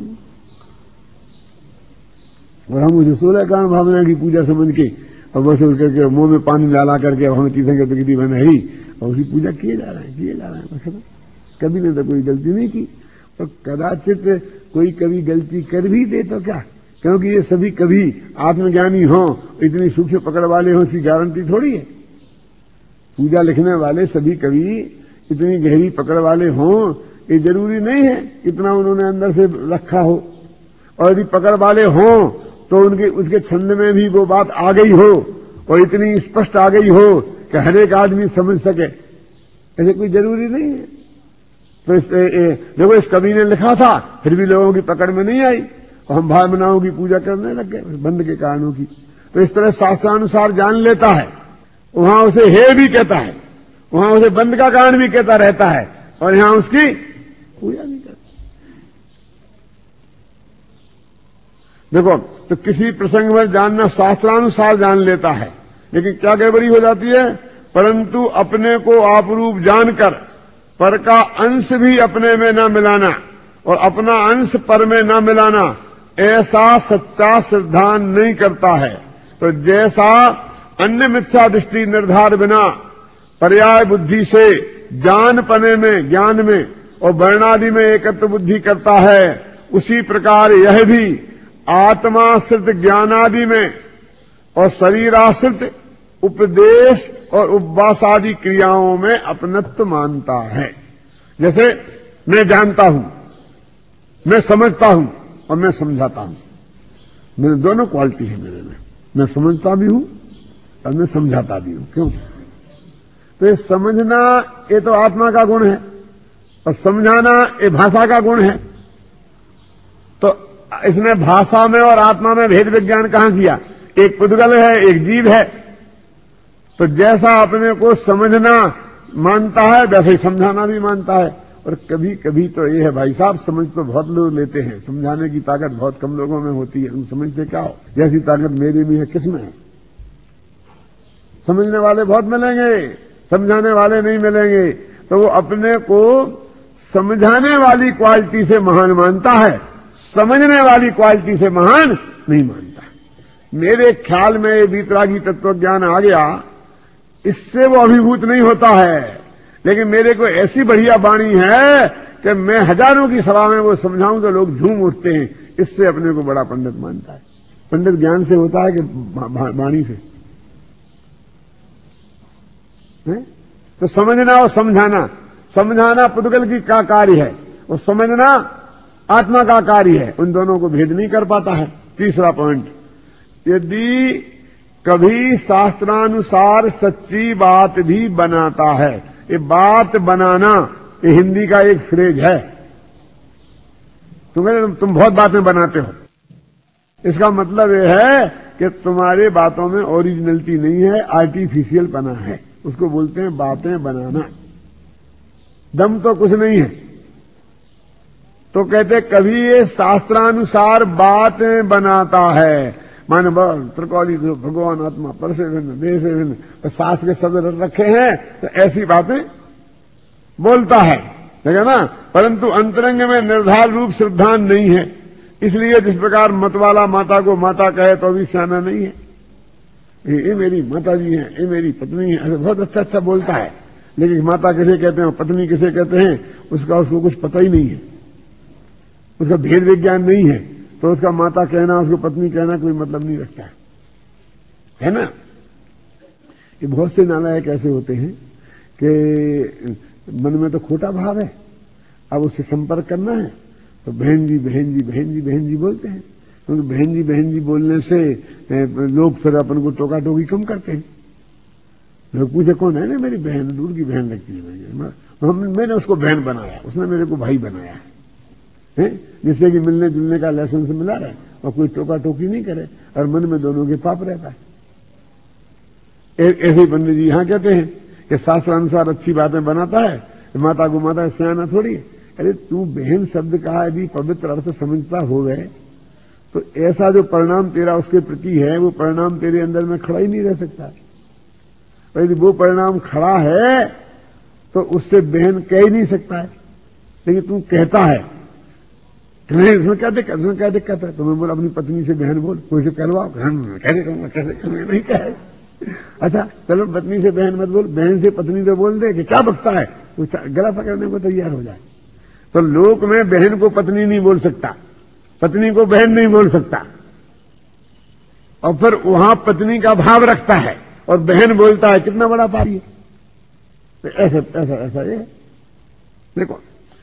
और हम उसे 16 कारण भावना की पूजा समझ के और बस उसके मुंह में पानी डाला करके हमें तीर्थंकर प्रकृति बन रही और उसकी पूजा किए जा रहे हैं बस। कभी ने तो कोई गलती नहीं की, तो कदाचित कोई कभी गलती कर भी दे तो क्या, क्योंकि ये सभी कभी आत्मज्ञानी हो, इतनी सूक्ष्म पकड़ वाले हो, इसकी गारंटी थोड़ी है। पूजा लिखने वाले सभी कभी इतनी गहरी पकड़ वाले हों, ये जरूरी नहीं है इतना उन्होंने अंदर से रखा हो। और यदि पकड़ वाले हों तो उनके उसके छंद में भी वो बात आ गई हो और इतनी स्पष्ट आ गई हो कि हर एक आदमी समझ सके, ऐसे कोई जरूरी नहीं है। तो देखो इस कवि ने लिखा था, फिर भी लोगों की पकड़ में नहीं आई और हम भावनाओं की पूजा करने लग गए बंद के कारणों की। तो इस तरह शास्त्रानुसार जान लेता है, वहां उसे हे भी कहता है, वहां उसे बंद का कारण भी कहता रहता है, और यहां उसकी पूजा नहीं करता। देखो, तो किसी प्रसंग में जानना शास्त्रानुसार जान लेता है, लेकिन क्या गड़बड़ी हो जाती है, परंतु अपने को आपरूप जानकर पर का अंश भी अपने में न मिलाना और अपना अंश पर में न मिलाना, ऐसा सच्चा श्रद्धान नहीं करता है। तो जैसा अन्य मिथ्या दृष्टि निर्धार बिना पर्याय बुद्धि से जान पने में, ज्ञान में और वर्णादि में एकत्र बुद्धि करता है, उसी प्रकार यह भी आत्माश्रित ज्ञानादि में और शरीराश्रित उपदेश और उपवास आदि क्रियाओं में अपनत्व मानता है। जैसे मैं जानता हूं, मैं समझता हूं और मैं समझाता हूं, मेरे दोनों क्वालिटी है मेरे में। मैं समझता भी हूं और मैं समझाता भी हूं। क्यों? तो ये समझना ये तो आत्मा का गुण है और समझाना ये भाषा का गुण है। तो इसने भाषा में और आत्मा में भेद विज्ञान कहां किया? एक पुद्गल है, एक जीव है। तो जैसा अपने को समझना मानता है वैसे ही समझाना भी मानता है। और कभी कभी तो ये है भाई साहब, समझ तो बहुत लोग लेते हैं, समझाने की ताकत बहुत कम लोगों में होती है। तुम समझते क्या हो? जैसी ताकत मेरे में है, किसमें है? समझने वाले बहुत मिलेंगे, समझाने वाले नहीं मिलेंगे। तो वो अपने को समझाने वाली क्वालिटी से महान मानता है, समझने वाली क्वालिटी से महान नहीं मानता। मेरे ख्याल में वीतरागी तत्व ज्ञान आ गया, इससे वो अभिभूत नहीं होता है। लेकिन मेरे को ऐसी बढ़िया वाणी है कि मैं हजारों की सभा में वो समझाऊं तो लोग झूम उठते हैं। इससे अपने को बड़ा पंडित मानता है। पंडित ज्ञान से होता है कि वाणी से है? तो समझना और समझाना, समझाना पुद्गल की का कार्य है और समझना आत्मा का कार्य है। उन दोनों को भेद नहीं कर पाता है। तीसरा पॉइंट, यदि कभी शास्त्रानुसार सच्ची बात भी बनाता है, ये बात बनाना ये हिंदी का एक फ्रेज है। तुम बहुत बातें बनाते हो, इसका मतलब यह है कि तुम्हारे बातों में ओरिजिनलिटी नहीं है, आर्टिफिशियल बना है। उसको बोलते हैं बातें बनाना, दम तो कुछ नहीं है। तो कहते कभी ये शास्त्रानुसार बातें बनाता है, माने त्रिकाली भगवान आत्मा पर से भिन्न, देह से भिन्न, तो शास्त्र के शब्द रखे हैं तो ऐसी बातें बोलता है, ठीक है ना। परंतु अंतरंग में निर्धार रूप श्रद्धान नहीं है। इसलिए जिस प्रकार मत वाला माता को माता कहे तो भी सियाना नहीं है। ये मेरी माता जी है, ये मेरी पत्नी है, ऐसे बहुत अच्छा अच्छा बोलता है। लेकिन माता किसे कहते हैं, पत्नी किसे कहते हैं, उसको कुछ पता ही नहीं है, उसका भेद विज्ञान नहीं है। तो उसका माता कहना, उसको पत्नी कहना कोई मतलब नहीं रखता है ना। ये बहुत से नालायक ऐसे होते हैं कि मन में तो खोटा भाव है, अब उससे संपर्क करना है तो बहन जी बहन जी बहन जी बहन जी बोलते हैं। क्योंकि बहन जी बोलने से लोग फिर अपन को टोका टोकी कम करते हैं। लोग पूछे कौन है? ना मेरी बहन, दूर की बहन लगती है। मैंने उसको बहन बनाया, उसने मेरे को भाई बनाया है, जिससे कि मिलने जुलने का लाइसेंस मिला रहा है और कोई टोका टोकी नहीं करे और मन में दोनों के पाप रहता है। ऐसे ही पंडित जी यहां कहते हैं कि शास्त्रानुसार अच्छी बातें बनाता है, माता को माता सियाना थोड़ी है। अरे तू बहन शब्द का यदि पवित्र अर्थ समझता हो गए तो ऐसा जो परिणाम तेरा उसके प्रति है वो परिणाम तेरे अंदर में खड़ा ही नहीं रह सकता। यदि वो परिणाम खड़ा है तो उससे बहन कह ही नहीं सकता है। लेकिन तू कहता है, तुम्हें इसमें क्या दिक्कत, इसमें क्या दिक्कत है? तुम्हें बोल अपनी पत्नी से बहन बोल, कोई से कहलवाओ, कैसे कहूंगा, कैसे नहीं कहे। अच्छा चलो पत्नी से बहन मत बोल, बहन से पत्नी तो बोल दे कि क्या बकता है, तो गला पकड़ने को तैयार हो जाए। तो लोक में बहन को पत्नी नहीं बोल सकता, पत्नी को बहन नहीं बोल सकता, और फिर वहां पत्नी का भाव रखता है और बहन बोलता है, कितना बड़ा पाप है। तो ऐसा ऐसा ऐसा ये देखो।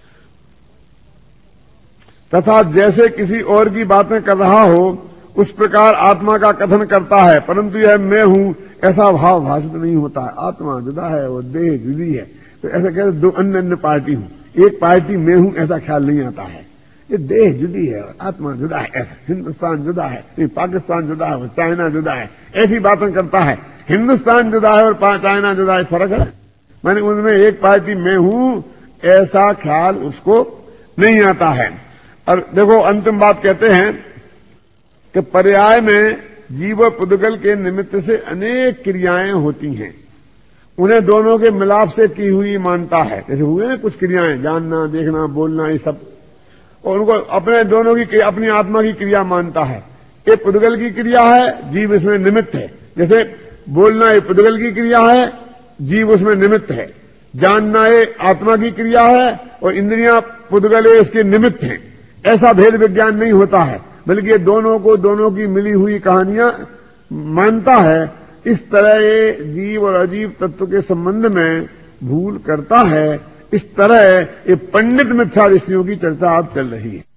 तथा जैसे किसी और की बातें कर रहा हो उस प्रकार आत्मा का कथन करता है, परंतु यह मैं हूं ऐसा भाव भाषित नहीं होता है। आत्मा जुदा है और देह जुदी है। तो ऐसा कहते दो अन्य अन्य पार्टी हूं, एक पार्टी मैं हूं ऐसा ख्याल नहीं आता है। ये देह जुदी है और आत्मा जुदा है, ऐसा हिंदुस्तान जुदा है, पाकिस्तान जुदा है, चाइना जुदा है, ऐसी बातें करता है। हिंदुस्तान जुदा है और चाइना जुदा है, फर्क है। मैंने उनमें एक पार्टी मैं हूं ऐसा ख्याल उसको नहीं आता है। और देखो अंतिम बात कहते हैं कि पर्याय में जीव और पुद्गल के निमित्त से अनेक क्रियाएं होती हैं, उन्हें दोनों के मिलाप से की हुई मानता है। जैसे हुए ना कुछ क्रियाएं, जानना, देखना, बोलना, ये सब, और उनको अपने दोनों की अपनी आत्मा की क्रिया मानता है। ये पुद्गल की क्रिया है, जीव इसमें निमित्त है। जैसे बोलना ये पुद्गल की क्रिया है, जीव उसमें निमित्त है। जानना ये आत्मा की क्रिया है और इंद्रियां पुद्गल इसके निमित्त हैं। ऐसा भेद विज्ञान नहीं होता है, बल्कि ये दोनों को दोनों की मिली हुई कहानियां मानता है। इस तरह ये जीव और अजीव तत्व के संबंध में भूल करता है। इस तरह ये पंडित मिथ्या दृष्टियों की चर्चा आप चल रही है।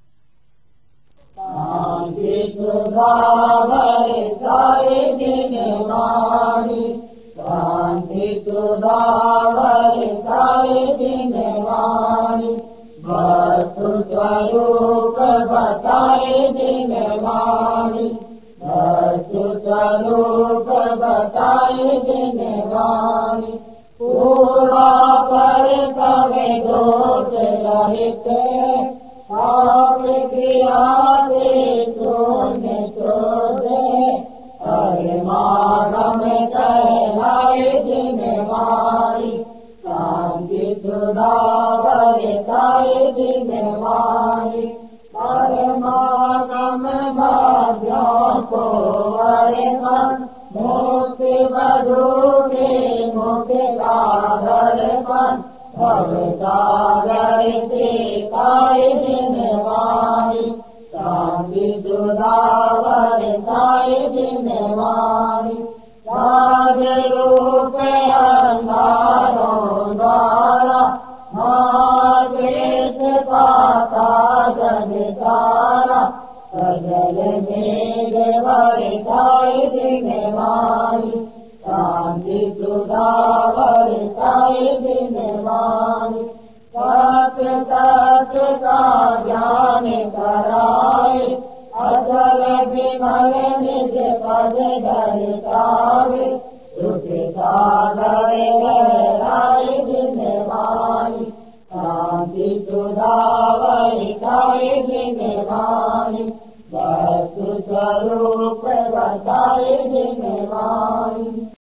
स्वरूप बताए दिनवाणी, स्वरूप बताए दिनवाणी, पूरा पर कवे दोष रहित, आप क्रिया से शून्य छोड़े, हरे माधव कहलाए दिनवाणी, शांति सुधा बरसाए दिनवाणी, परमागम भाग्यों को वरदान, मुक्ति बधूगे मुक्ति का दर्पण, भवसागर से काए दिनवाणी, शांति सुधा बरसाए दिनवाणी, राज रूप अंधारों द्वारा मार्गेश पाता जन सारा, सजल मेघ बरसाए दिनवाणी, शांति सुधा बरसाए दिनवाणी, सत्य सत्य का ज्ञान कराए, अचल विमल निज पद दर्शावे, सुख सागर गहराए दिनवाणी, शांति सुधा बरसाए दिनवाणी, वस्तु स्वरूप बताए दिनवाणी।